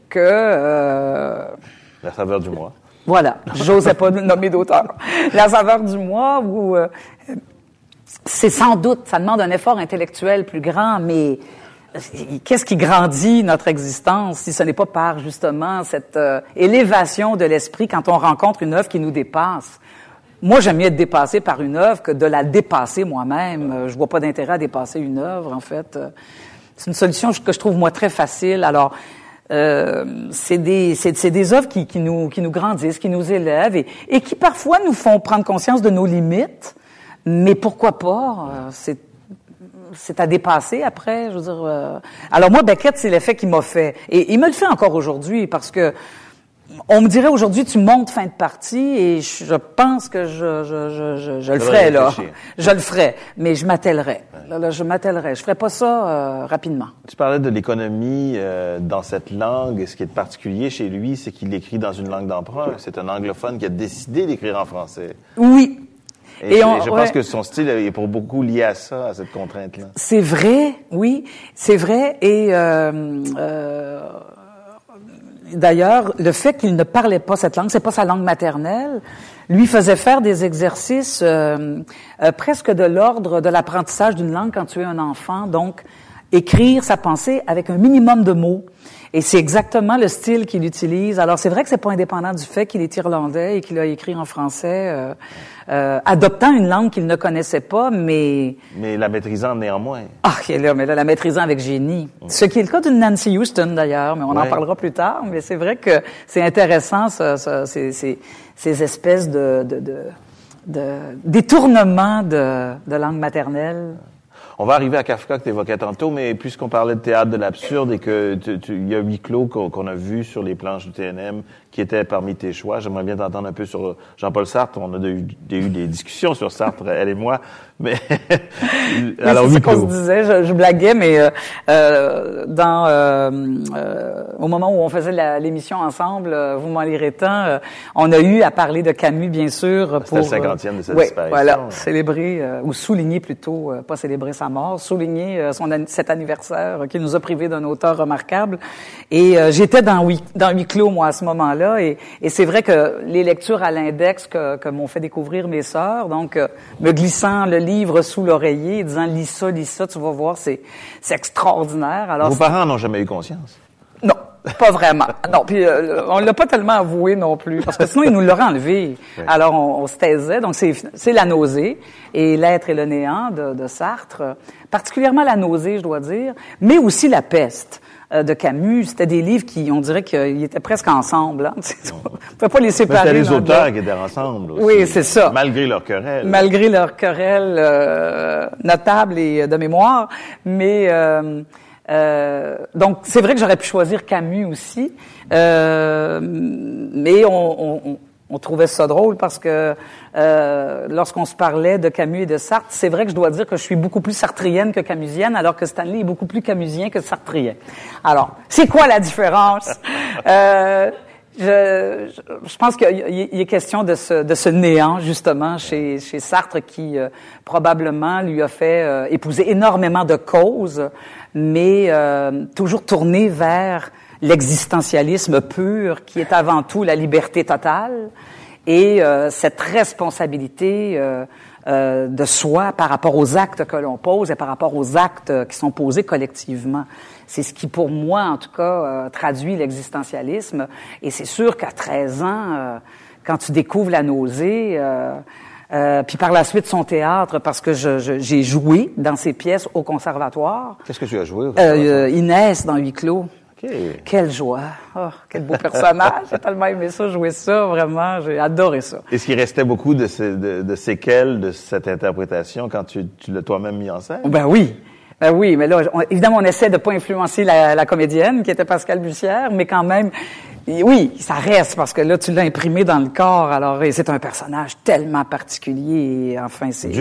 que... La saveur du mois. Voilà, j'osais pas nommer d'auteur. La saveur du mois, où c'est sans doute, ça demande un effort intellectuel plus grand, mais qu'est-ce qui grandit notre existence si ce n'est pas par, justement, cette élévation de l'esprit quand on rencontre une œuvre qui nous dépasse? Moi, j'aime mieux être dépassé par une œuvre que de la dépasser moi-même. Je vois pas d'intérêt à dépasser une œuvre, en fait. C'est une solution que je trouve, moi, très facile. Alors, c'est des œuvres qui nous grandissent, qui nous élèvent et qui parfois nous font prendre conscience de nos limites. Mais pourquoi pas? C'est à dépasser après. Je veux dire. Alors moi, Beckett, c'est l'effet qu'il m'a fait, et il me le fait encore aujourd'hui parce que on me dirait aujourd'hui, tu montes Fin de partie, et je pense que je le ferais, là. Je le ferais, mais je m'attellerais. Là, je m'attellerais. Je ferais pas ça rapidement. Tu parlais de l'économie dans cette langue. Ce qui est particulier chez lui, c'est qu'il écrit dans une langue d'emprunt. C'est un anglophone qui a décidé d'écrire en français. Oui. Et je pense que son style est pour beaucoup lié à ça, à cette contrainte-là. C'est vrai, oui, c'est vrai. Et d'ailleurs, le fait qu'il ne parlait pas cette langue, c'est pas sa langue maternelle, lui faisait faire des exercices presque de l'ordre de l'apprentissage d'une langue quand tu es un enfant. Donc, écrire sa pensée avec un minimum de mots. Et c'est exactement le style qu'il utilise. Alors, c'est vrai que c'est pas indépendant du fait qu'il est irlandais et qu'il a écrit en français, adoptant une langue qu'il ne connaissait pas, mais la maîtrisant néanmoins. Ah, mais là, la maîtrisant avec génie. Ce qui est le cas d'une Nancy Houston, d'ailleurs, mais on en parlera plus tard. Mais c'est vrai que c'est intéressant, ces espèces de détournements de langue maternelle. On va arriver à Kafka que tu évoquais tantôt, mais puisqu'on parlait de théâtre de l'absurde et que il y a huis clos qu'on a vu sur les planches du TNM qui était parmi tes choix, j'aimerais bien t'entendre un peu sur Jean-Paul Sartre. On a eu des discussions sur Sartre, elle et moi, mais oui, alors c'est ce qu'on se disait. Je blaguais, mais au moment où on faisait l'émission ensemble, vous m'en lirez tant, on a eu à parler de Camus, bien sûr, pour c'était le 50e de sa disparition. Voilà, célébrer ou souligner plutôt, pas célébrer sa mort, souligner cet anniversaire qui nous a privés d'un auteur remarquable. Et j'étais dans huis clos moi à ce moment-là. Et c'est vrai que les lectures à l'index que m'ont fait découvrir mes sœurs, donc me glissant le livre sous l'oreiller et disant lis ça, tu vas voir, c'est extraordinaire. Alors vos parents n'ont jamais eu conscience? Non, pas vraiment. Non, puis on l'a pas tellement avoué non plus, parce que sinon ils nous l'auraient enlevé. Oui. Alors on se taisait. Donc c'est La nausée et L'être et le néant de Sartre, particulièrement La nausée, je dois dire, mais aussi La peste de Camus. C'était des livres qui, on dirait qu'ils étaient presque ensemble. Hein. On ne pouvait pas les séparer. C'était les auteurs qui étaient ensemble aussi. Oui, c'est ça. Malgré leur querelle. Malgré leur querelle notable et de mémoire. Mais donc, c'est vrai que j'aurais pu choisir Camus aussi. Mais on trouvait ça drôle parce que lorsqu'on se parlait de Camus et de Sartre, c'est vrai que je dois dire que je suis beaucoup plus sartrienne que camusienne, alors que Stanley est beaucoup plus camusien que sartrien. Alors, c'est quoi la différence? Je pense qu'il est question de ce néant, justement, chez Sartre, qui probablement lui a fait épouser énormément de causes, mais toujours tourné vers l'existentialisme pur, qui est avant tout la liberté totale, et cette responsabilité de soi par rapport aux actes que l'on pose et par rapport aux actes qui sont posés collectivement. C'est ce qui, pour moi, en tout cas, traduit l'existentialisme. Et c'est sûr qu'à 13 ans, quand tu découvres La nausée, puis par la suite son théâtre, parce que j'ai joué dans ses pièces au conservatoire. Qu'est-ce que tu as joué au conservatoire? Inès dans Huis clos. Okay. Quelle joie! Oh, quel beau personnage! J'ai tellement aimé ça, jouer ça, vraiment, j'ai adoré ça. Est-ce qu'il restait beaucoup de séquelles de cette interprétation quand tu l'as toi-même mis en scène? Ben oui, mais là, évidemment, on essaie de pas influencer la comédienne, qui était Pascale Bussière, mais quand même, oui, ça reste, parce que là, tu l'as imprimé dans le corps, alors, et c'est un personnage tellement particulier, et enfin, c'est...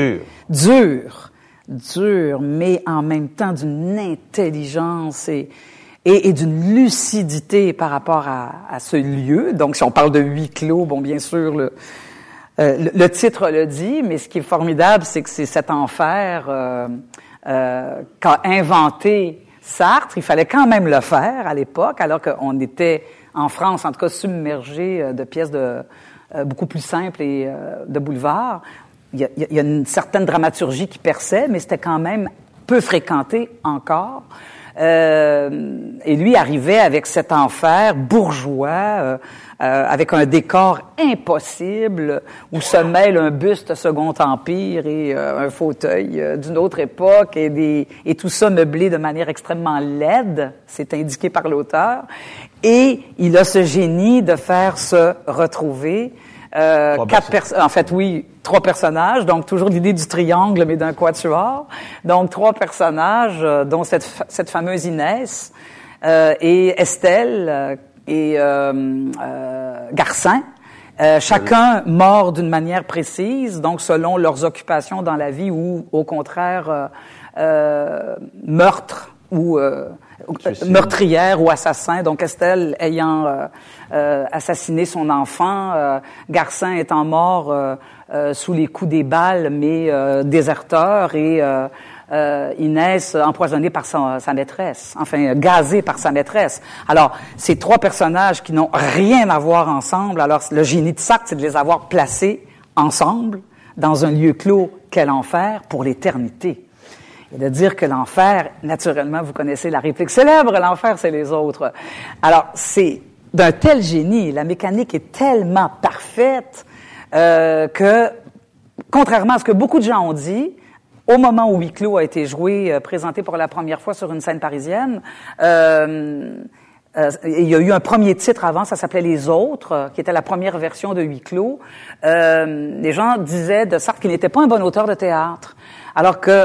Dur, mais en même temps d'une intelligence et d'une lucidité par rapport à ce lieu. Donc, si on parle de huis clos, bon, bien sûr, le titre le dit, mais ce qui est formidable, c'est que c'est cet enfer qu'a inventé Sartre. Il fallait quand même le faire à l'époque, alors qu'on était, en France, en tout cas, submergé de pièces beaucoup plus simples et de boulevard. Il y a une certaine dramaturgie qui perçait, mais c'était quand même peu fréquenté encore. Et lui arrivait avec cet enfer bourgeois, avec un décor impossible, où se mêle un buste Second Empire et un fauteuil d'une autre époque, et tout ça meublé de manière extrêmement laide, c'est indiqué par l'auteur. Et il a ce génie de faire se retrouver trois personnages, donc toujours l'idée du triangle, mais d'un quatuor. Donc, trois personnages, dont cette fameuse Inès, et Estelle, et Garcin, chacun mort d'une manière précise, donc selon leurs occupations dans la vie, ou au contraire, meurtre, ou meurtrière ou assassin. Donc Estelle ayant assassiné son enfant, Garcin étant mort sous les coups des balles, mais déserteur, et Inès empoisonnée par sa maîtresse, enfin gazée par sa maîtresse. Alors, ces trois personnages qui n'ont rien à voir ensemble, alors le génie de Sartre, c'est de les avoir placés ensemble dans un lieu clos. Quel enfer pour l'éternité! Et de dire que l'enfer, naturellement, vous connaissez la réplique célèbre, l'enfer, c'est les autres. Alors, c'est d'un tel génie, la mécanique est tellement parfaite que, contrairement à ce que beaucoup de gens ont dit, au moment où Huis clos a été joué, présenté pour la première fois sur une scène parisienne, il y a eu un premier titre avant, ça s'appelait Les Autres, qui était la première version de Huis clos. Les gens disaient de Sartre qu'il n'était pas un bon auteur de théâtre, alors que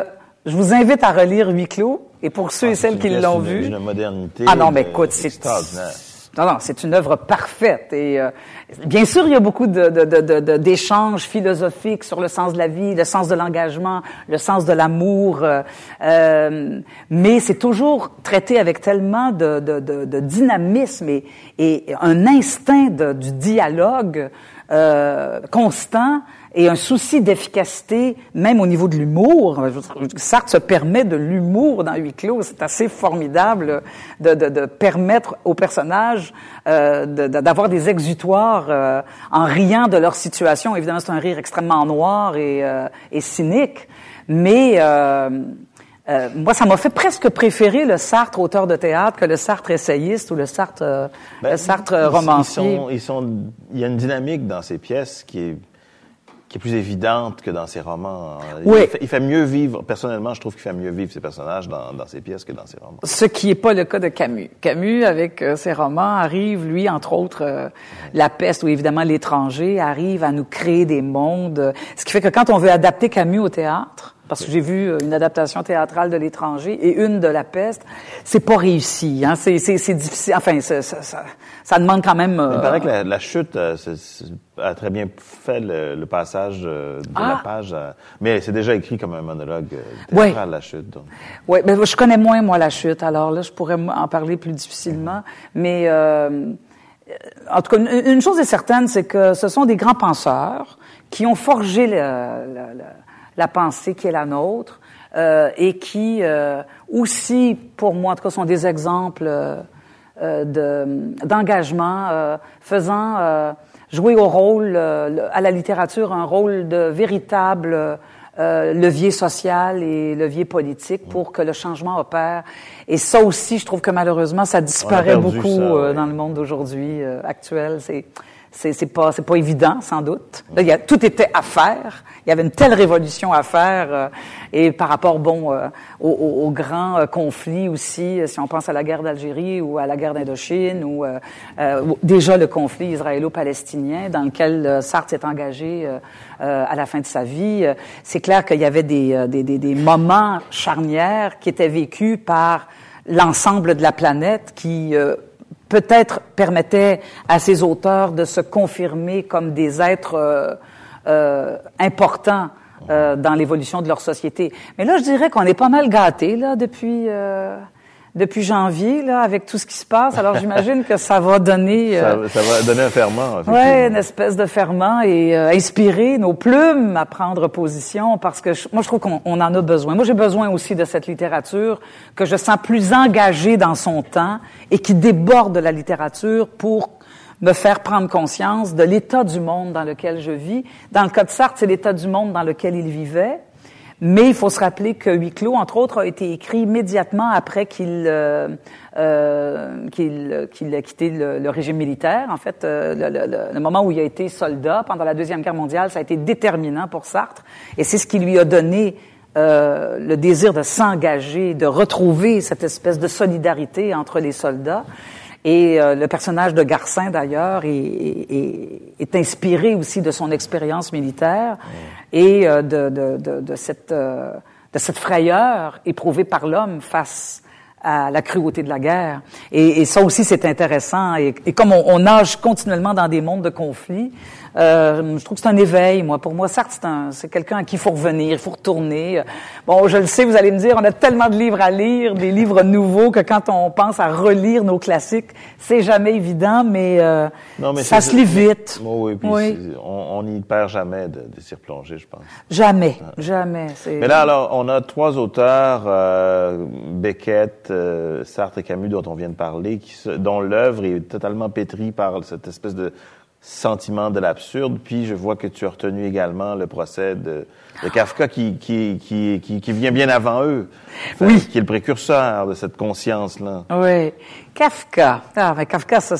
Je vous invite à relire Huis clos, et pour ceux et celles qui l'ont vu... Une modernité. Ah non, mais écoute, extraordinaire. Non, c'est une œuvre parfaite. Et bien sûr, il y a beaucoup d'échanges philosophiques sur le sens de la vie, le sens de l'engagement, le sens de l'amour, mais c'est toujours traité avec tellement de dynamisme et un instinct du dialogue constant et un souci d'efficacité, même au niveau de l'humour. Sartre se permet de l'humour dans Huis clos. C'est assez formidable de permettre aux personnages d'avoir des exutoires en riant de leur situation. Évidemment, c'est un rire extrêmement noir et cynique, mais moi, ça m'a fait presque préférer le Sartre auteur de théâtre que le Sartre essayiste ou le Sartre romancier. Il y a une dynamique dans ces pièces qui est plus évidente que dans ses romans. Oui. Il fait mieux vivre, personnellement, je trouve qu'il fait mieux vivre ses personnages dans ses pièces que dans ses romans. Ce qui n'est pas le cas de Camus. Camus, avec ses romans, arrive, lui, entre autres, La peste ou évidemment L'étranger, arrive à nous créer des mondes. Ce qui fait que quand on veut adapter Camus au théâtre, parce que j'ai vu une adaptation théâtrale de L'étranger et une de La peste, c'est pas réussi, hein. C'est difficile. Enfin, ça demande quand même. Il paraît que la chute a très bien fait le passage de la page. Mais c'est déjà écrit comme un monologue théâtral, la chute. Donc. Oui, mais je connais moins moi la chute. Alors là, je pourrais en parler plus difficilement. Mais en tout cas, une chose est certaine, c'est que ce sont des grands penseurs qui ont forgé la pensée qui est la nôtre et qui aussi, pour moi, en tout cas, sont des exemples d'engagement, faisant jouer au rôle, à la littérature, un rôle de véritable levier social et levier politique pour que le changement opère. Et ça aussi, je trouve que malheureusement, ça disparaît beaucoup dans le monde d'aujourd'hui actuel. C'est pas évident, sans doute. Là, tout était à faire. Il y avait une telle révolution à faire. Et par rapport, aux grands conflits aussi, si on pense à la guerre d'Algérie ou à la guerre d'Indochine ou déjà le conflit israélo-palestinien dans lequel Sartre s'est engagé à la fin de sa vie, c'est clair qu'il y avait des moments charnières qui étaient vécus par l'ensemble de la planète qui peut-être permettait à ces auteurs de se confirmer comme des êtres importants dans l'évolution de leur société. Mais là, je dirais qu'on est pas mal gâtés là depuis janvier là avec tout ce qui se passe. Alors j'imagine que ça va donner ça va donner un ferment. Ouais, une espèce de ferment et inspirer nos plumes à prendre position parce que moi je trouve qu'on en a besoin. Moi j'ai besoin aussi de cette littérature que je sens plus engagée dans son temps et qui déborde de la littérature pour me faire prendre conscience de l'état du monde dans lequel je vis. Dans le cas de Sartre, c'est l'état du monde dans lequel il vivait. Mais il faut se rappeler que Huis clos, entre autres, a été écrit immédiatement après qu'il a quitté le régime militaire. En fait, le moment où il a été soldat pendant la Deuxième Guerre mondiale, ça a été déterminant pour Sartre. Et c'est ce qui lui a donné le désir de s'engager, de retrouver cette espèce de solidarité entre les soldats. Et le personnage de Garcin, d'ailleurs, est inspiré aussi de son expérience militaire et de cette frayeur éprouvée par l'homme face à la cruauté de la guerre. Et ça aussi, c'est intéressant. Et comme on nage continuellement dans des mondes de conflits, je trouve que c'est un éveil, moi. Pour moi, Sartre, c'est quelqu'un à qui il faut revenir, il faut retourner. Bon, je le sais, vous allez me dire, on a tellement de livres à lire, des livres nouveaux, que quand on pense à relire nos classiques, c'est jamais évident, mais ça se lit vite. Oui, puis on n'y perd jamais de s'y replonger, je pense. Jamais. Mais là, alors, on a trois auteurs, Beckett, Sartre et Camus, dont on vient de parler, dont l'œuvre est totalement pétrie par cette espèce de sentiment de l'absurde. Puis je vois que tu as retenu également le procès de Kafka qui vient bien avant eux. Enfin, qui est le précurseur de cette conscience-là. Oui. Kafka. Mais Kafka, ça,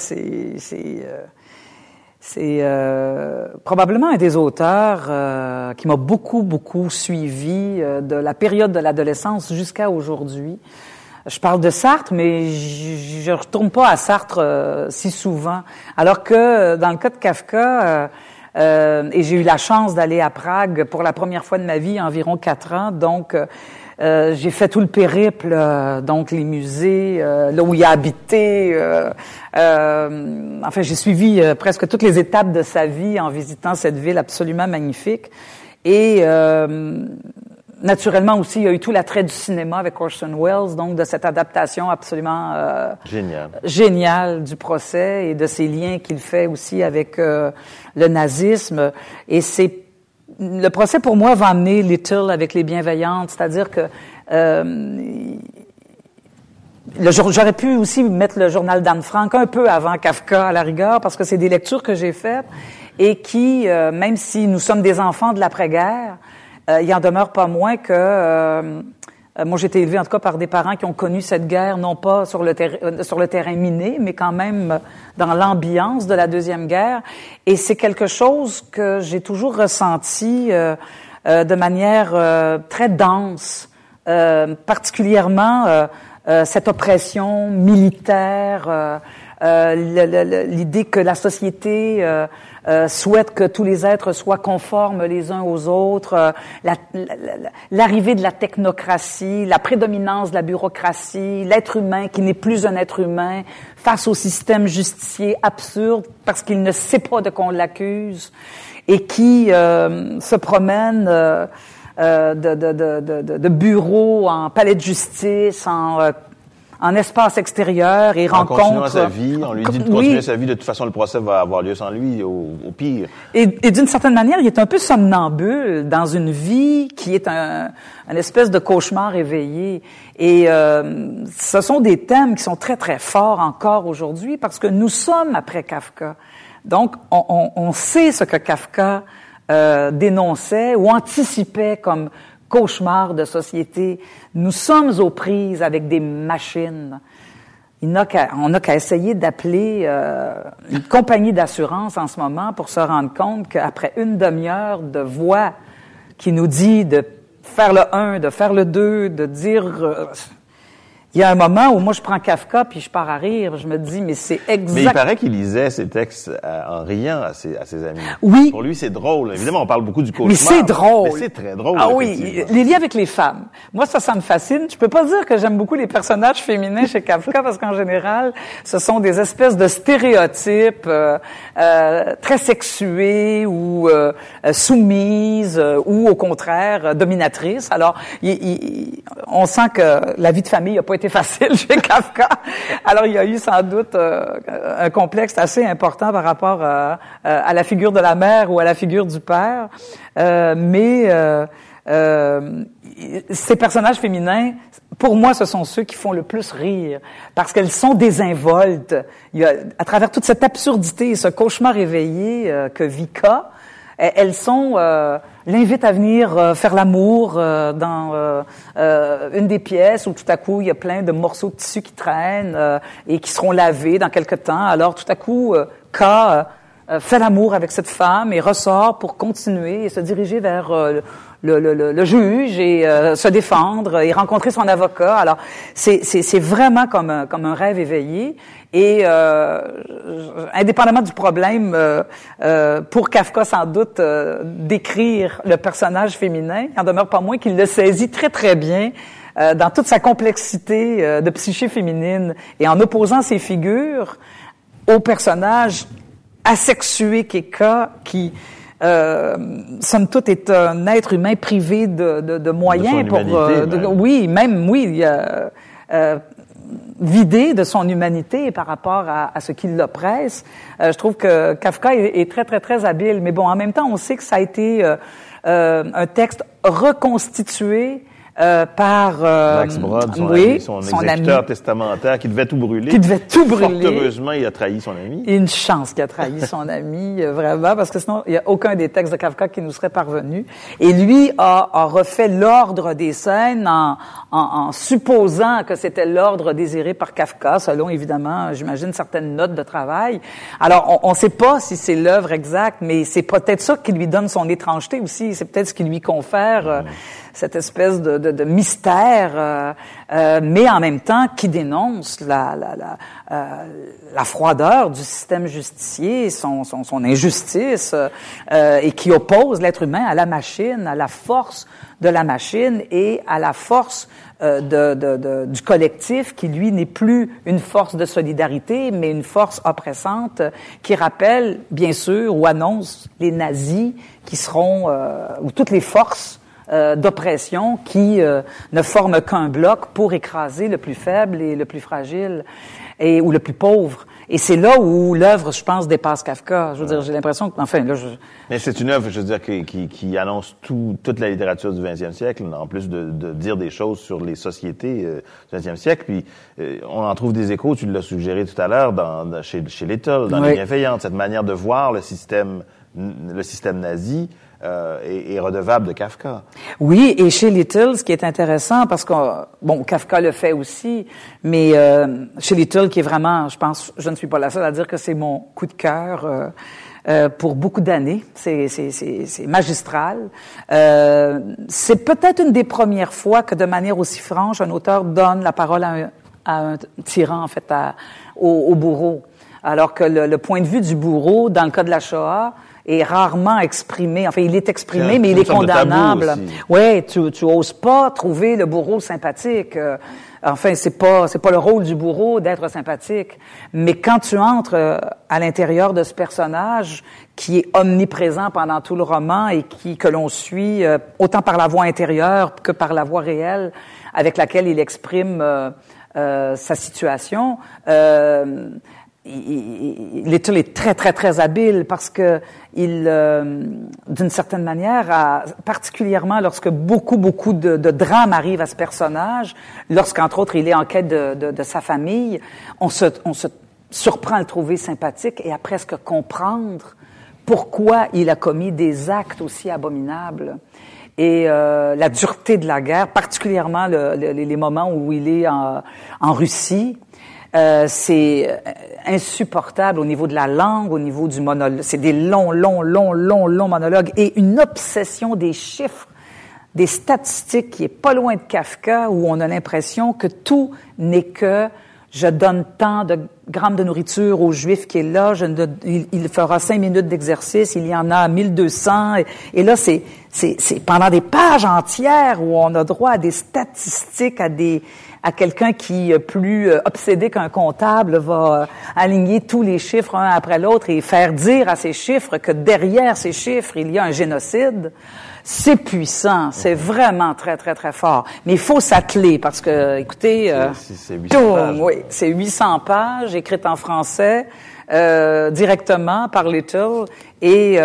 c'est probablement un des auteurs qui m'a beaucoup suivi de la période de l'adolescence jusqu'à aujourd'hui. Je parle de Sartre, mais je retourne pas à Sartre si souvent. Alors que dans le cas de Kafka, et j'ai eu la chance d'aller à Prague pour la première fois de ma vie, environ 4 ans, donc j'ai fait tout le périple, donc les musées, là où il a habité. Enfin, j'ai suivi presque toutes les étapes de sa vie en visitant cette ville absolument magnifique. Et naturellement aussi, il y a eu tout l'attrait du cinéma avec Orson Welles, donc de cette adaptation absolument géniale du procès et de ses liens qu'il fait aussi avec le nazisme. Et le procès, pour moi, va amener Little avec Les Bienveillantes, c'est-à-dire que j'aurais pu aussi mettre le journal d'Anne Frank un peu avant Kafka, à la rigueur, parce que c'est des lectures que j'ai faites et qui, même si nous sommes des enfants de l'après-guerre, il en demeure pas moins que... moi, j'ai été élevée, en tout cas, par des parents qui ont connu cette guerre, non pas sur le terrain miné, mais quand même dans l'ambiance de la Deuxième Guerre. Et c'est quelque chose que j'ai toujours ressenti de manière très dense, particulièrement cette oppression militaire, l'idée que la société souhaite que tous les êtres soient conformes les uns aux autres, l'arrivée de la technocratie, la prédominance de la bureaucratie, l'être humain qui n'est plus un être humain face au système justicier absurde parce qu'il ne sait pas de quoi on l'accuse et qui se promène de bureau en palais de justice, en espace extérieur et rencontre... En continuant sa vie, on lui dit de continuer sa vie, de toute façon le procès va avoir lieu sans lui, au pire. Et d'une certaine manière, il est un peu somnambule dans une vie qui est un espèce de cauchemar éveillé. Et ce sont des thèmes qui sont très, très forts encore aujourd'hui parce que nous sommes après Kafka. Donc, on sait ce que Kafka dénonçait ou anticipait comme cauchemar de société. Nous sommes aux prises avec des machines. On n'a qu'à essayer d'appeler une compagnie d'assurance en ce moment pour se rendre compte qu'après une demi-heure de voix qui nous dit de faire le 1, de faire le 2, de dire... il y a un moment où moi, je prends Kafka puis je pars à rire. Je me dis, mais c'est exact... Mais il paraît qu'il lisait ses textes en riant à ses amis. Oui. Pour lui, c'est drôle. Évidemment, on parle beaucoup du cauchemar. Mais c'est drôle. Mais c'est très drôle. Ah oui, les liens avec les femmes. Moi, ça me fascine. Je peux pas dire que j'aime beaucoup les personnages féminins chez Kafka parce qu'en général, ce sont des espèces de stéréotypes très sexués ou soumises ou au contraire dominatrices. Alors, on sent que la vie de famille n'a pas été facile chez Kafka. Alors, il y a eu sans doute un complexe assez important par rapport à la figure de la mère ou à la figure du père. Mais ces personnages féminins, pour moi, ce sont ceux qui font le plus rire parce qu'elles sont désinvoltes. Il y a, à travers toute cette absurdité et ce cauchemar éveillé que vit K, elles sont... l'invite à venir faire l'amour dans une des pièces où tout à coup il y a plein de morceaux de tissu qui traînent et qui seront lavés dans quelque temps. Alors tout à coup, K fait l'amour avec cette femme et ressort pour continuer et se diriger vers le juge et se défendre et rencontrer son avocat. Alors c'est vraiment comme un rêve éveillé. Et indépendamment du problème, pour Kafka sans doute d'écrire le personnage féminin, il en demeure pas moins qu'il le saisit très très bien dans toute sa complexité de psyché féminine et en opposant ses figures au personnage asexué qu'est K, qui somme toute est un être humain privé de moyens de son humanité, vidé de son humanité par rapport à ce qui l'oppresse. Je trouve que Kafka est très, très, très habile. Mais bon, en même temps, on sait que ça a été un texte reconstitué par Max Brod, son exécuteur ami testamentaire, qui devait tout brûler. Fort heureusement, il a trahi son ami. Une chance qu'il a trahi son ami, vraiment, parce que sinon, il n'y a aucun des textes de Kafka qui nous serait parvenu. Et lui a refait l'ordre des scènes en supposant que c'était l'ordre désiré par Kafka, selon, évidemment, j'imagine, certaines notes de travail. Alors, on ne sait pas si c'est l'œuvre exacte, mais c'est peut-être ça qui lui donne son étrangeté aussi. C'est peut-être ce qui lui confère cette espèce de mystère, mais en même temps qui dénonce la froideur du système justicier, son injustice, et qui oppose l'être humain à la machine, à la force de la machine et à la force du collectif qui, lui, n'est plus une force de solidarité, mais une force oppressante qui rappelle, bien sûr, ou annonce les nazis qui seront, ou toutes les forces d'oppression qui ne forment qu'un bloc pour écraser le plus faible et le plus fragile ou le plus pauvre. Et c'est là où l'œuvre, je pense, dépasse Kafka. Je veux dire, j'ai l'impression que, enfin, là, Mais c'est une œuvre, je veux dire, qui annonce toute la littérature du 20e siècle, en plus de dire des choses sur les sociétés du 20e siècle. Puis, on en trouve des échos, tu l'as suggéré tout à l'heure, chez Little, dans Les Bienveillantes, cette manière de voir le système nazi, est redevable de Kafka. Oui, et chez Little, ce qui est intéressant, parce que, bon, Kafka le fait aussi, mais chez Little, qui est vraiment, je pense, je ne suis pas la seule à dire que c'est mon coup de cœur pour beaucoup d'années. C'est magistral. C'est peut-être une des premières fois que, de manière aussi franche, un auteur donne la parole à un tyran, en fait, au bourreau. Alors que le point de vue du bourreau, dans le cas de la Shoah, est rarement exprimé. Enfin, il est exprimé, mais il est condamnable. Ouais, tu oses pas trouver le bourreau sympathique. Enfin, c'est pas le rôle du bourreau d'être sympathique. Mais quand tu entres à l'intérieur de ce personnage qui est omniprésent pendant tout le roman et que l'on suit autant par la voix intérieure que par la voix réelle avec laquelle il exprime sa situation, Little est très, très, très habile parce que d'une certaine manière, particulièrement lorsque beaucoup de drames arrivent à ce personnage, lorsqu'entre autres il est en quête de sa famille, on se surprend à le trouver sympathique et à presque comprendre pourquoi il a commis des actes aussi abominables. Et la dureté de la guerre, particulièrement les moments où il est en Russie, c'est insupportable au niveau de la langue, au niveau du monologue. C'est des longs monologues et une obsession des chiffres, des statistiques qui est pas loin de Kafka, où on a l'impression que tout n'est que je donne tant de grammes de nourriture au Juif qui est là, il fera 5 minutes d'exercice, il y en a 1200, et là c'est pendant des pages entières où on a droit à des statistiques, à quelqu'un qui, plus obsédé qu'un comptable, va aligner tous les chiffres un après l'autre et faire dire à ces chiffres que derrière ces chiffres, il y a un génocide. C'est puissant, c'est vraiment très, très, très fort. Mais il faut s'atteler parce que, écoutez, c'est 800 pages. Oui, c'est 800 pages écrites en français, directement par Little et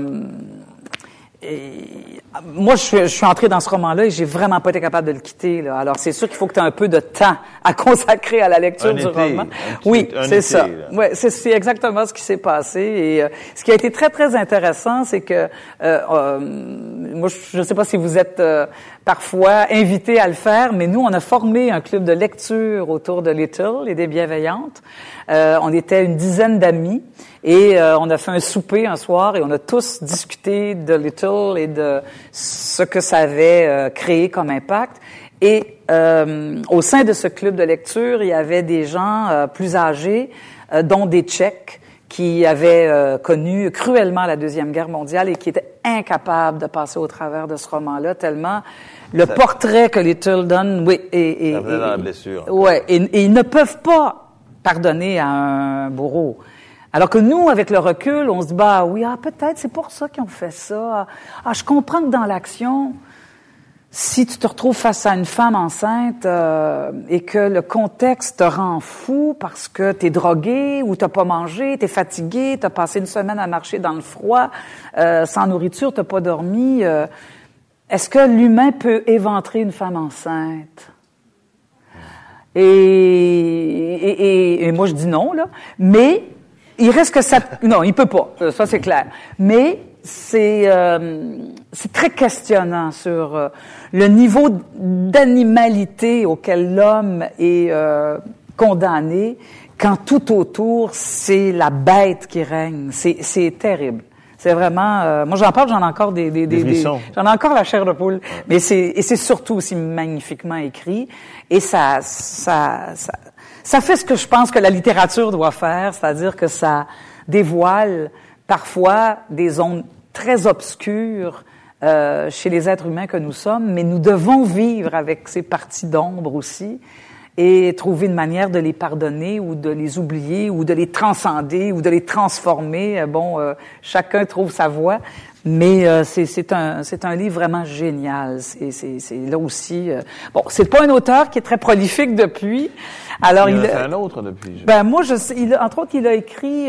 moi, je suis entrée dans ce roman-là et j'ai vraiment pas été capable de le quitter, là. Alors, c'est sûr qu'il faut que tu aies un peu de temps à consacrer à la lecture du roman. Oui, c'est ça. Ouais, c'est exactement ce qui s'est passé. Et ce qui a été très, très intéressant, c'est que moi, je ne sais pas si vous êtes parfois invité à le faire, mais nous, on a formé un club de lecture autour de Little et des Bienveillantes. On était une dizaine d'amis et on a fait un souper un soir et on a tous discuté de Little et de ce que ça avait créé comme impact. Et au sein de ce club de lecture, il y avait des gens plus âgés, dont des Tchèques, qui avaient connu cruellement la Deuxième Guerre mondiale et qui étaient incapables de passer au travers de ce roman-là, tellement le portrait que Little donne, oui, et ça venait dans la blessure. Ouais, et ils ne peuvent pas pardonner à un bourreau. Alors que nous, avec le recul, on se dit, bah oui, peut-être, c'est pour ça qu'ils ont fait ça. Je comprends que dans l'action, si tu te retrouves face à une femme enceinte et que le contexte te rend fou parce que t'es drogué ou t'as pas mangé, t'es fatigué, t'as passé une semaine à marcher dans le froid, sans nourriture, t'as pas dormi, est-ce que l'humain peut éventrer une femme enceinte? Et moi, je dis non, là. Mais il reste que ça... Non, il peut pas. Ça, c'est clair. Mais c'est très questionnant sur le niveau d'animalité auquel l'homme est condamné quand tout autour, c'est la bête qui règne. C'est terrible. C'est vraiment, moi j'en parle, j'en ai encore j'en ai encore la chair de poule. Ouais. Mais c'est surtout aussi magnifiquement écrit. Et ça fait ce que je pense que la littérature doit faire, c'est-à-dire que ça dévoile parfois des zones très obscures chez les êtres humains que nous sommes, mais nous devons vivre avec ces parties d'ombre aussi et trouver une manière de les pardonner ou de les oublier ou de les transcender ou de les transformer. Chacun trouve sa voie, mais c'est un livre vraiment génial. C'est là aussi. C'est pas un auteur qui est très prolifique depuis. Alors il a fait un autre depuis. Moi je sais. Entre autres, il a écrit.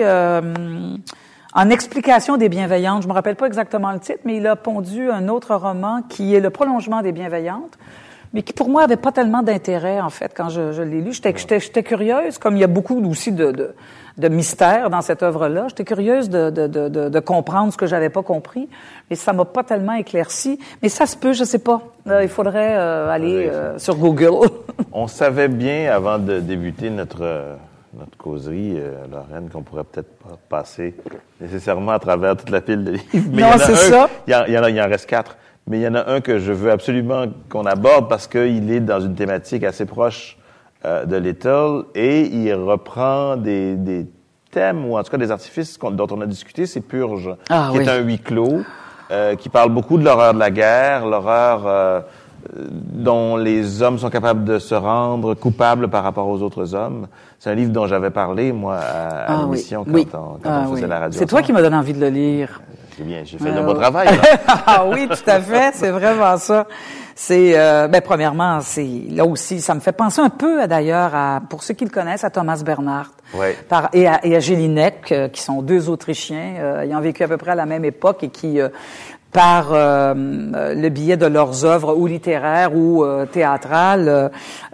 En explication des Bienveillantes, je me rappelle pas exactement le titre, mais il a pondu un autre roman qui est le prolongement des Bienveillantes, mais qui pour moi avait pas tellement d'intérêt en fait quand je l'ai lu. J'étais curieuse, comme il y a beaucoup aussi de mystères dans cette œuvre-là. J'étais curieuse de comprendre ce que j'avais pas compris, mais ça m'a pas tellement éclairci. Mais ça se peut, je sais pas. Il faudrait aller sur Google. On savait bien avant de débuter notre causerie, Lorraine, qu'on pourrait peut-être pas passer nécessairement à travers toute la pile de livres. Mais non, c'est ça. Il en reste 4. Mais il y en a un que je veux absolument qu'on aborde parce qu'il est dans une thématique assez proche de Little et il reprend des thèmes ou en tout cas des artifices dont on a discuté. C'est Purge, qui est un huis clos, qui parle beaucoup de l'horreur de la guerre, l'horreur dont les hommes sont capables de se rendre coupables par rapport aux autres hommes. C'est un livre dont j'avais parlé, moi, à l'émission quand on faisait la radio. C'est toi qui m'as donné envie de le lire. C'est bien, j'ai fait le bon travail. Ah oui, tout à fait, c'est vraiment ça. C'est, premièrement, là aussi, ça me fait penser un peu, d'ailleurs, pour ceux qui le connaissent, à Thomas Bernhard. Ouais. Et à Jelinek, qui sont 2 Autrichiens, ayant vécu à peu près à la même époque et qui, par le biais de leurs œuvres ou littéraires ou théâtrales,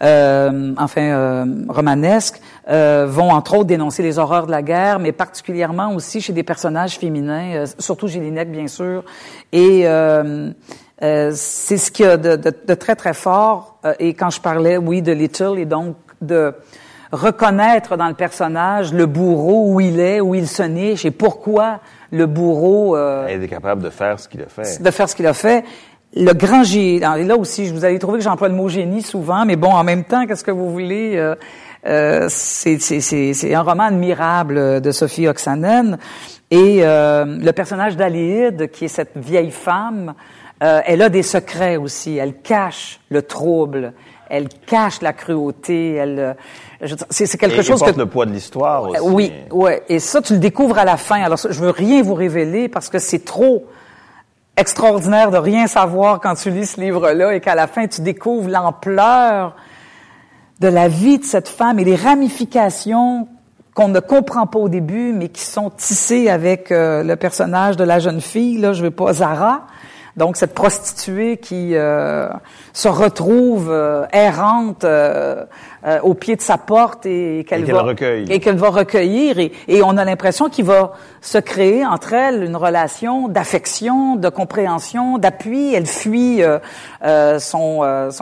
romanesques, vont entre autres dénoncer les horreurs de la guerre, mais particulièrement aussi chez des personnages féminins, surtout Jelinek bien sûr. Et c'est ce qu'il y a de très très fort. Et quand je parlais, de Little, et donc de reconnaître dans le personnage le bourreau, où il est, où il se niche et pourquoi le bourreau il est capable de faire ce qu'il a fait. De faire ce qu'il a fait. Le grand génie. Là aussi, vous allez trouver que j'emploie le mot génie souvent, mais bon, en même temps, qu'est-ce que vous voulez c'est un roman admirable de Sophie Oksanen. Et le personnage d'Aléide, qui est cette vieille femme, elle a des secrets aussi. Elle cache le trouble. Elle cache la cruauté. C'est quelque chose porte le poids de l'histoire aussi. Oui. Et ça, tu le découvres à la fin. Alors, je veux rien vous révéler parce que c'est trop extraordinaire de rien savoir quand tu lis ce livre-là et qu'à la fin, tu découvres l'ampleur de la vie de cette femme et les ramifications qu'on ne comprend pas au début, mais qui sont tissées avec le personnage de la jeune fille, là, je veux pas, Zara. Donc, cette prostituée qui se retrouve errante au pied de sa porte et qu'elle va recueillir. Et on a l'impression qu'il va se créer entre elles une relation d'affection, de compréhension, d'appui. Elle fuit son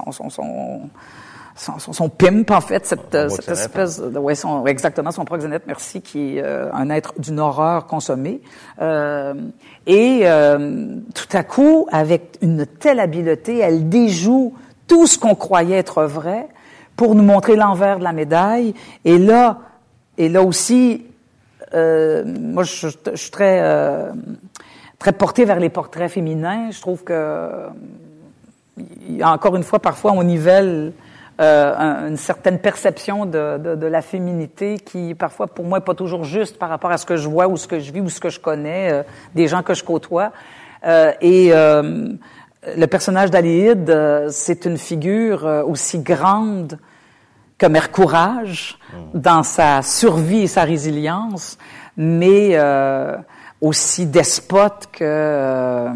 pimp, en fait, cette espèce de, exactement, son proxénète, merci, qui est un être d'une horreur consommée. Et tout à coup, avec une telle habileté, elle déjoue tout ce qu'on croyait être vrai pour nous montrer l'envers de la médaille. Et là aussi, moi, je suis très portée vers les portraits féminins. Je trouve que, encore une fois, parfois, on nivelle une certaine perception de la féminité qui, parfois, pour moi, est pas toujours juste par rapport à ce que je vois ou ce que je vis ou ce que je connais, des gens que je côtoie. Le personnage d'Aléide, c'est une figure aussi grande que Mère Courage dans sa survie et sa résilience, mais aussi despote que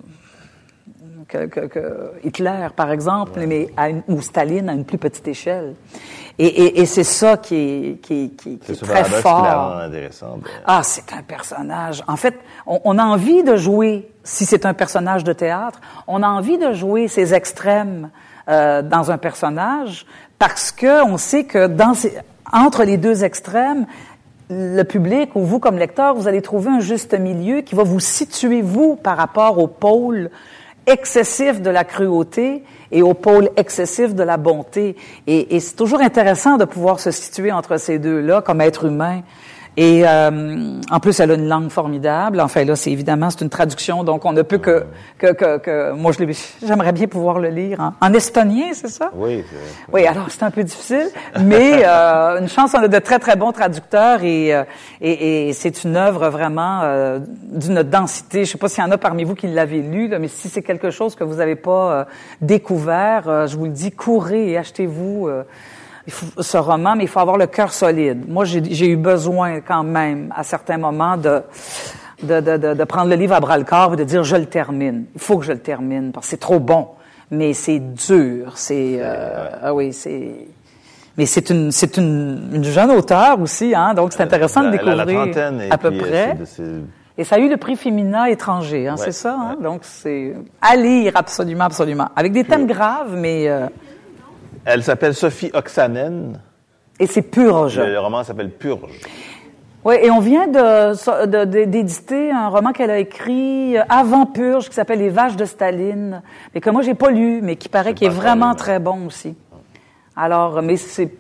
Hitler, par exemple, mais ou Staline à une plus petite échelle. Et c'est ça qui est très fort. Qui la rend intéressante. Ah, c'est un personnage. En fait, on a envie de jouer, si c'est un personnage de théâtre, on a envie de jouer ces extrêmes dans un personnage parce que on sait que entre les deux extrêmes, le public ou vous comme lecteur, vous allez trouver un juste milieu qui va vous situer, vous, par rapport au pôle excessif de la cruauté et au pôle excessif de la bonté. Et c'est toujours intéressant de pouvoir se situer entre ces deux-là comme être humain. Et en plus, elle a une langue formidable. Enfin là, c'est une traduction, donc on ne peut que moi j'aimerais bien pouvoir le lire en estonien, c'est ça? Oui. Oui, alors c'est un peu difficile, mais une chance, on a de très très bons traducteurs et c'est une œuvre vraiment d'une densité. Je sais pas s'il y en a parmi vous qui l'avez lu, là, mais si c'est quelque chose que vous n'avez pas découvert, je vous le dis, courez et achetez-vous. Ce roman, mais il faut avoir le cœur solide. Moi, j'ai eu besoin quand même, à certains moments, de prendre le livre à bras-le-corps et de dire je le termine. Il faut que je le termine parce que c'est trop bon, mais c'est dur. Mais c'est une jeune auteure aussi, hein. Donc c'est intéressant de découvrir la trentaine à peu près. Et ça a eu le prix Femina étranger, hein, c'est ça. Hein? Ouais. Donc c'est à lire absolument, absolument, avec des thèmes graves, mais. Elle s'appelle Sophie Oksanen. Et c'est Purge. Le roman s'appelle Purge. Oui, et on vient d'éditer un roman qu'elle a écrit avant Purge qui s'appelle Les Vaches de Staline, mais que moi j'ai pas lu, mais qui paraît qu'il est vraiment très bon aussi. Alors, mais c'est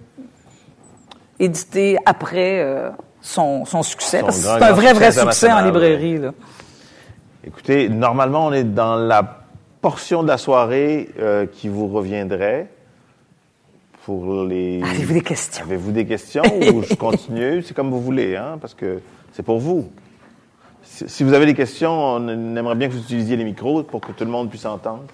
édité après son succès, parce que c'est un vrai succès en librairie. Là. Écoutez, normalement, on est dans la portion de la soirée qui vous reviendrait. Avez-vous des questions? Avez-vous des questions ou je continue? C'est comme vous voulez, hein, parce que c'est pour vous. Si vous avez des questions, on aimerait bien que vous utilisiez les micros pour que tout le monde puisse entendre.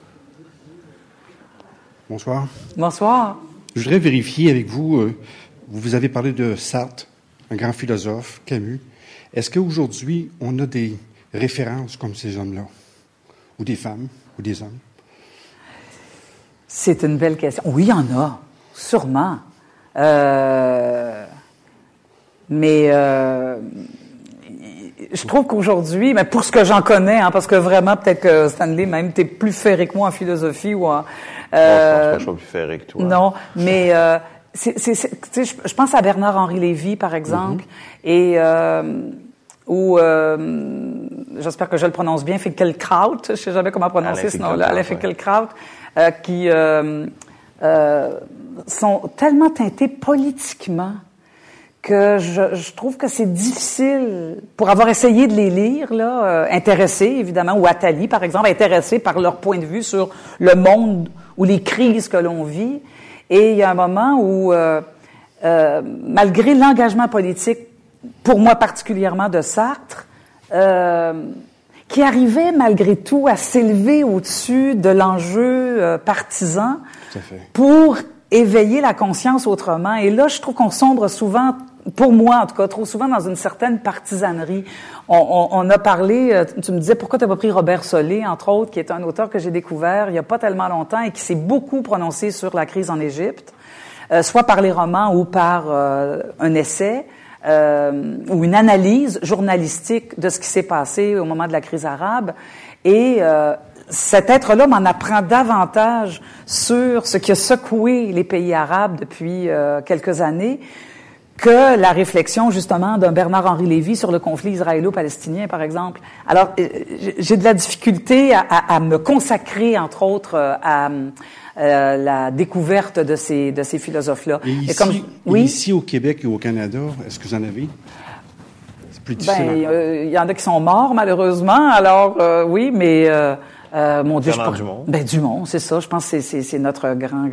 Bonsoir. Bonsoir. Je voudrais vérifier avec vous, vous avez parlé de Sartre, un grand philosophe, Camus. Est-ce qu'aujourd'hui, on a des références comme ces hommes-là? Ou des femmes, ou des hommes? C'est une belle question. Oui, il y en a, sûrement. Mais je trouve qu'aujourd'hui, mais pour ce que j'en connais, hein, parce que vraiment, peut-être que Stanley, même, t'es plus ferré que moi en philosophie ou en... je pense pas que je sois plus ferré que toi. Non, mais je pense à Bernard-Henri Lévy, par exemple, et... j'espère que je le prononce bien, Finkielkraut, je sais jamais comment prononcer ce nom-là, Alain Finkielkraut, qui sont tellement teintés politiquement que je trouve que c'est difficile, pour avoir essayé de les lire, là, intéressés évidemment, ou Attali par exemple, intéressés par leur point de vue sur le monde ou les crises que l'on vit. Et il y a un moment où, malgré l'engagement politique, pour moi particulièrement de Sartre, qui arrivait malgré tout à s'élever au-dessus de l'enjeu partisan pour éveiller la conscience autrement. Et là, je trouve qu'on sombre souvent, pour moi en tout cas, trop souvent dans une certaine partisanerie. On a parlé, tu me disais, pourquoi tu n'as pas pris Robert Solé, entre autres, qui est un auteur que j'ai découvert il n'y a pas tellement longtemps et qui s'est beaucoup prononcé sur la crise en Égypte, soit par les romans ou par un essai. Ou une analyse journalistique de ce qui s'est passé au moment de la crise arabe. Et cet être-là m'en apprend davantage sur ce qui a secoué les pays arabes depuis quelques années que la réflexion, justement, d'un Bernard-Henri Lévy sur le conflit israélo-palestinien, par exemple. Alors, j'ai de la difficulté à me consacrer, entre autres, à la découverte de ces philosophes-là. Et ici, au Québec et au Canada, est-ce que vous en avez? C'est plus difficile. Il y en a qui sont morts, malheureusement. Alors, oui, mais mon Dieu, Dumont, c'est ça. Je pense que c'est notre grand.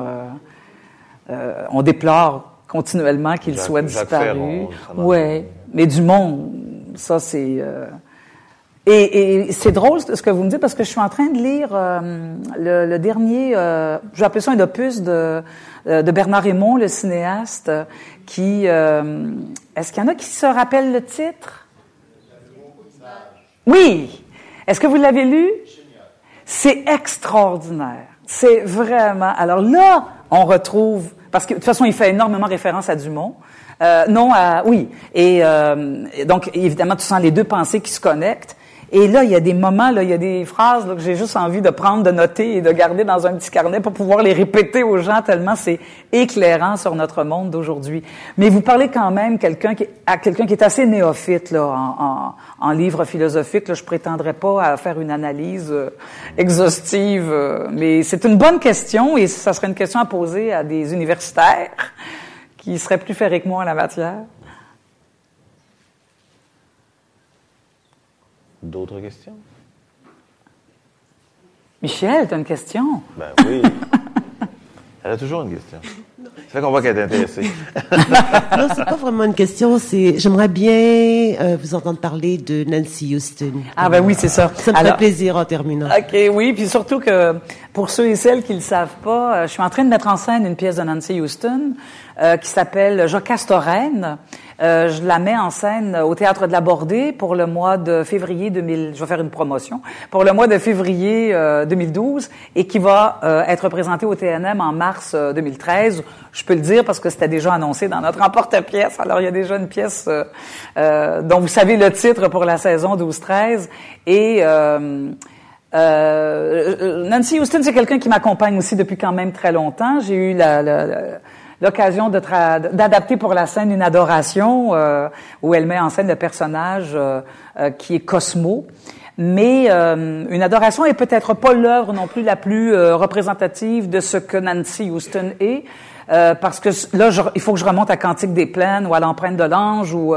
On déplore continuellement qu'il soit disparu. Ouais, mais Dumont, ça c'est. Et c'est drôle ce que vous me dites parce que je suis en train de lire le dernier, je vais appeler ça un opus de Bernard Hémon, le cinéaste, qui, est-ce qu'il y en a qui se rappellent le titre? Oui! Est-ce que vous l'avez lu? C'est extraordinaire. C'est vraiment, alors là, on retrouve, parce que de toute façon, il fait énormément référence à Dumont. Oui. Et donc, évidemment, tu sens les deux pensées qui se connectent. Et là, il y a des moments, là, il y a des phrases là, que j'ai juste envie de prendre, de noter et de garder dans un petit carnet pour pouvoir les répéter aux gens tellement c'est éclairant sur notre monde d'aujourd'hui. Mais vous parlez quand même à quelqu'un qui est assez néophyte là, en livres philosophiques. Là, je prétendrai pas à faire une analyse exhaustive, mais c'est une bonne question et ça serait une question à poser à des universitaires qui seraient plus ferrés que moi en la matière. D'autres questions? Michel, tu as une question? Ben oui. Elle a toujours une question. C'est là qu'on voit qu'elle est intéressée. Non, c'est pas vraiment une question. J'aimerais bien vous entendre parler de Nancy Houston. Ah ben oui, c'est ça. Ça me ferait plaisir en terminant. OK, oui. Puis surtout que pour ceux et celles qui le savent pas, je suis en train de mettre en scène une pièce de Nancy Houston qui s'appelle Jocasta-Reine. Je la mets en scène au Théâtre de la Bordée pour le mois de février 2000. Je vais faire une promotion pour le mois de février 2012 et qui va être présentée au TNM en mars 2013. Je peux le dire parce que c'était déjà annoncé dans notre emporte-pièce. Alors il y a déjà une pièce dont vous savez le titre pour la saison 12-13 et Nancy Houston, c'est quelqu'un qui m'accompagne aussi depuis quand même très longtemps. J'ai eu l'occasion d'adapter pour la scène une adoration où elle met en scène le personnage qui est Cosmo. Mais une adoration est peut-être pas l'œuvre non plus la plus représentative de ce que Nancy Houston est. Parce que là, il faut que je remonte à Cantique des Plaines ou à l'Empreinte de l'Ange ou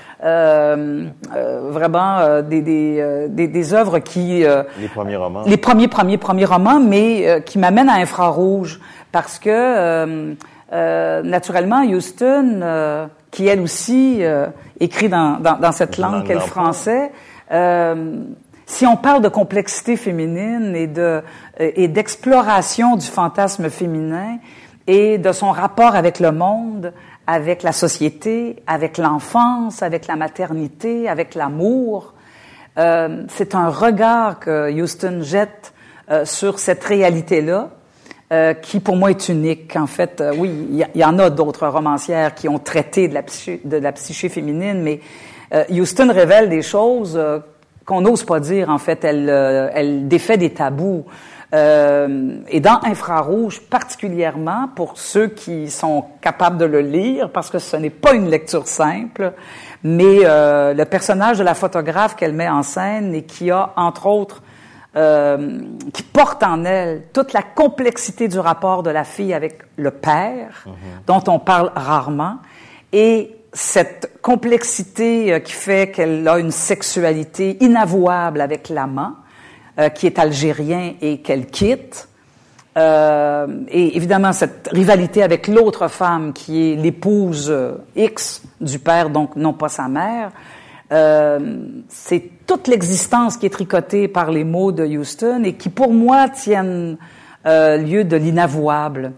vraiment des œuvres qui les premiers romans, les premiers romans, mais qui m'amènent à Infrarouge parce que naturellement Houston, qui elle aussi écrit dans cette langue qu'est le français. Si on parle de complexité féminine et d'exploration du fantasme féminin et de son rapport avec le monde, avec la société, avec l'enfance, avec la maternité, avec l'amour, c'est un regard que Houston jette sur cette réalité-là, qui pour moi est unique. En fait, oui, il y en a d'autres romancières qui ont traité de la psyché féminine, mais Houston révèle des choses qu'on n'ose pas dire. En fait, elle défait des tabous. Et dans Infrarouge, particulièrement pour ceux qui sont capables de le lire, parce que ce n'est pas une lecture simple, mais le personnage de la photographe qu'elle met en scène et qui a, entre autres, qui porte en elle toute la complexité du rapport de la fille avec le père, dont on parle rarement, et cette complexité qui fait qu'elle a une sexualité inavouable avec l'amant, qui est algérien et qu'elle quitte, et évidemment cette rivalité avec l'autre femme qui est l'épouse X du père, donc non pas sa mère. C'est toute l'existence qui est tricotée par les mots de Houston et qui pour moi tiennent lieu de l'inavouable.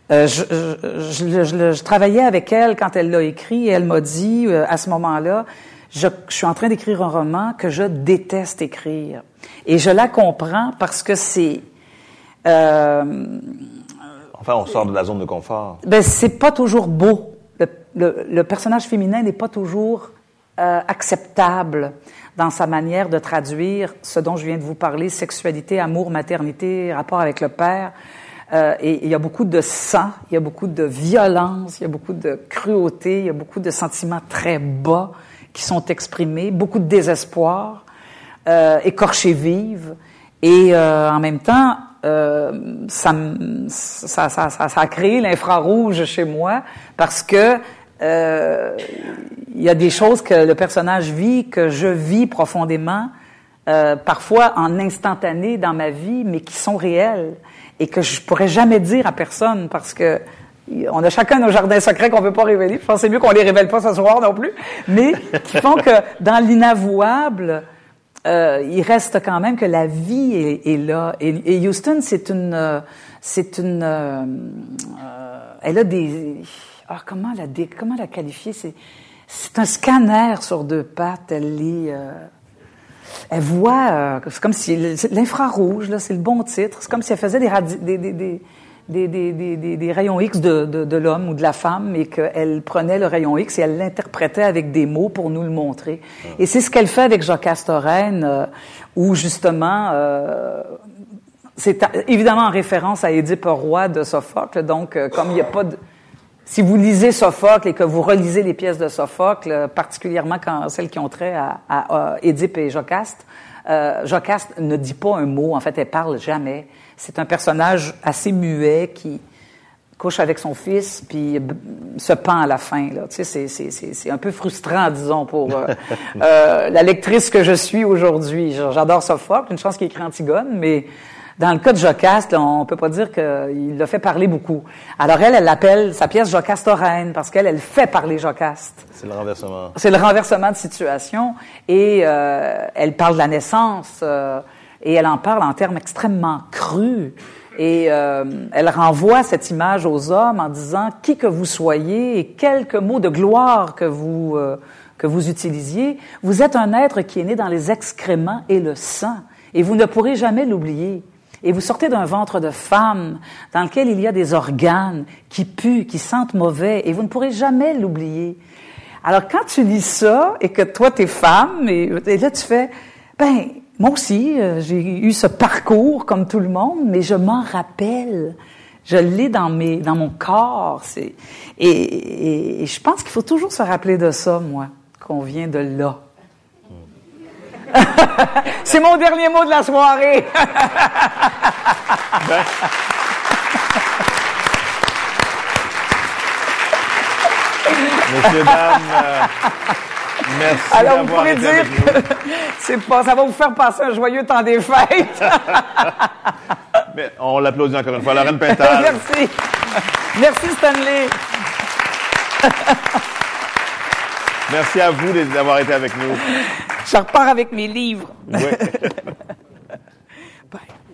Je travaillais avec elle quand elle l'a écrit et elle m'a dit à ce moment-là, je suis en train d'écrire un roman que je déteste écrire. Et je la comprends parce que c'est... enfin, on sort de la zone de confort. Ben, c'est pas toujours beau. Le personnage féminin n'est pas toujours acceptable dans sa manière de traduire ce dont je viens de vous parler, sexualité, amour, maternité, rapport avec le père. Et il y a beaucoup de sang, il y a beaucoup de violence, il y a beaucoup de cruauté, il y a beaucoup de sentiments très bas qui sont exprimés, beaucoup de désespoir, écorchés vives. Et en même temps, ça a créé l'infrarouge chez moi parce que il y a des choses que le personnage vit, que je vis profondément, parfois en instantané dans ma vie, mais qui sont réelles et que je pourrais jamais dire à personne parce que on a chacun nos jardins secrets qu'on veut pas révéler. Je pense que c'est mieux qu'on les révèle pas ce soir non plus, mais qui font que dans l'inavouable, il reste quand même que la vie est là. Et Houston, elle a des, comment la qualifier? C'est un scanner sur deux pattes. Elle voit, c'est comme si l'infrarouge, là, c'est le bon titre. C'est comme si elle faisait des rayons X de l'homme ou de la femme et qu'elle prenait le rayon X et elle l'interprétait avec des mots pour nous le montrer. Et c'est ce qu'elle fait avec Jocaste Reine, où justement, c'est évidemment en référence à Édipe Roi de Sophocle. Donc, comme il n'y a pas de... Si vous lisez Sophocle et que vous relisez les pièces de Sophocle, particulièrement quand celles qui ont trait à Édipe et Jocaste, Jocaste ne dit pas un mot. En fait, elle parle jamais. C'est un personnage assez muet qui couche avec son fils puis se pend à la fin. Là. Tu sais, c'est un peu frustrant, disons, pour la lectrice que je suis aujourd'hui. J'adore Sophocle, une chance qu'il écrit Antigone, mais dans le cas de Jocaste, là, on peut pas dire qu'il l'a fait parler beaucoup. Alors elle l'appelle sa pièce Jocaste Reine parce qu'elle fait parler Jocaste. C'est le renversement. C'est le renversement de situation et elle parle de la naissance et elle en parle en termes extrêmement crus et elle renvoie cette image aux hommes en disant qui que vous soyez et quelques mots de gloire que vous utilisiez, vous êtes un être qui est né dans les excréments et le sang et vous ne pourrez jamais l'oublier. Et vous sortez d'un ventre de femme dans lequel il y a des organes qui puent, qui sentent mauvais, et vous ne pourrez jamais l'oublier. Alors, quand tu lis ça, et que toi, t'es femme, et là, tu fais, moi aussi, j'ai eu ce parcours comme tout le monde, mais je m'en rappelle. Je l'ai dans mon corps. Et je pense qu'il faut toujours se rappeler de ça, moi, qu'on vient de là. C'est mon dernier mot de la soirée. Messieurs, dames, merci. Alors, vous pourrez dire que ça va vous faire passer un joyeux temps des fêtes. Mais on l'applaudit encore une fois. Lorraine Pintal. Merci. Merci, Stanley. Merci à vous d'avoir été avec nous. Je repars avec mes livres. Oui. Bye.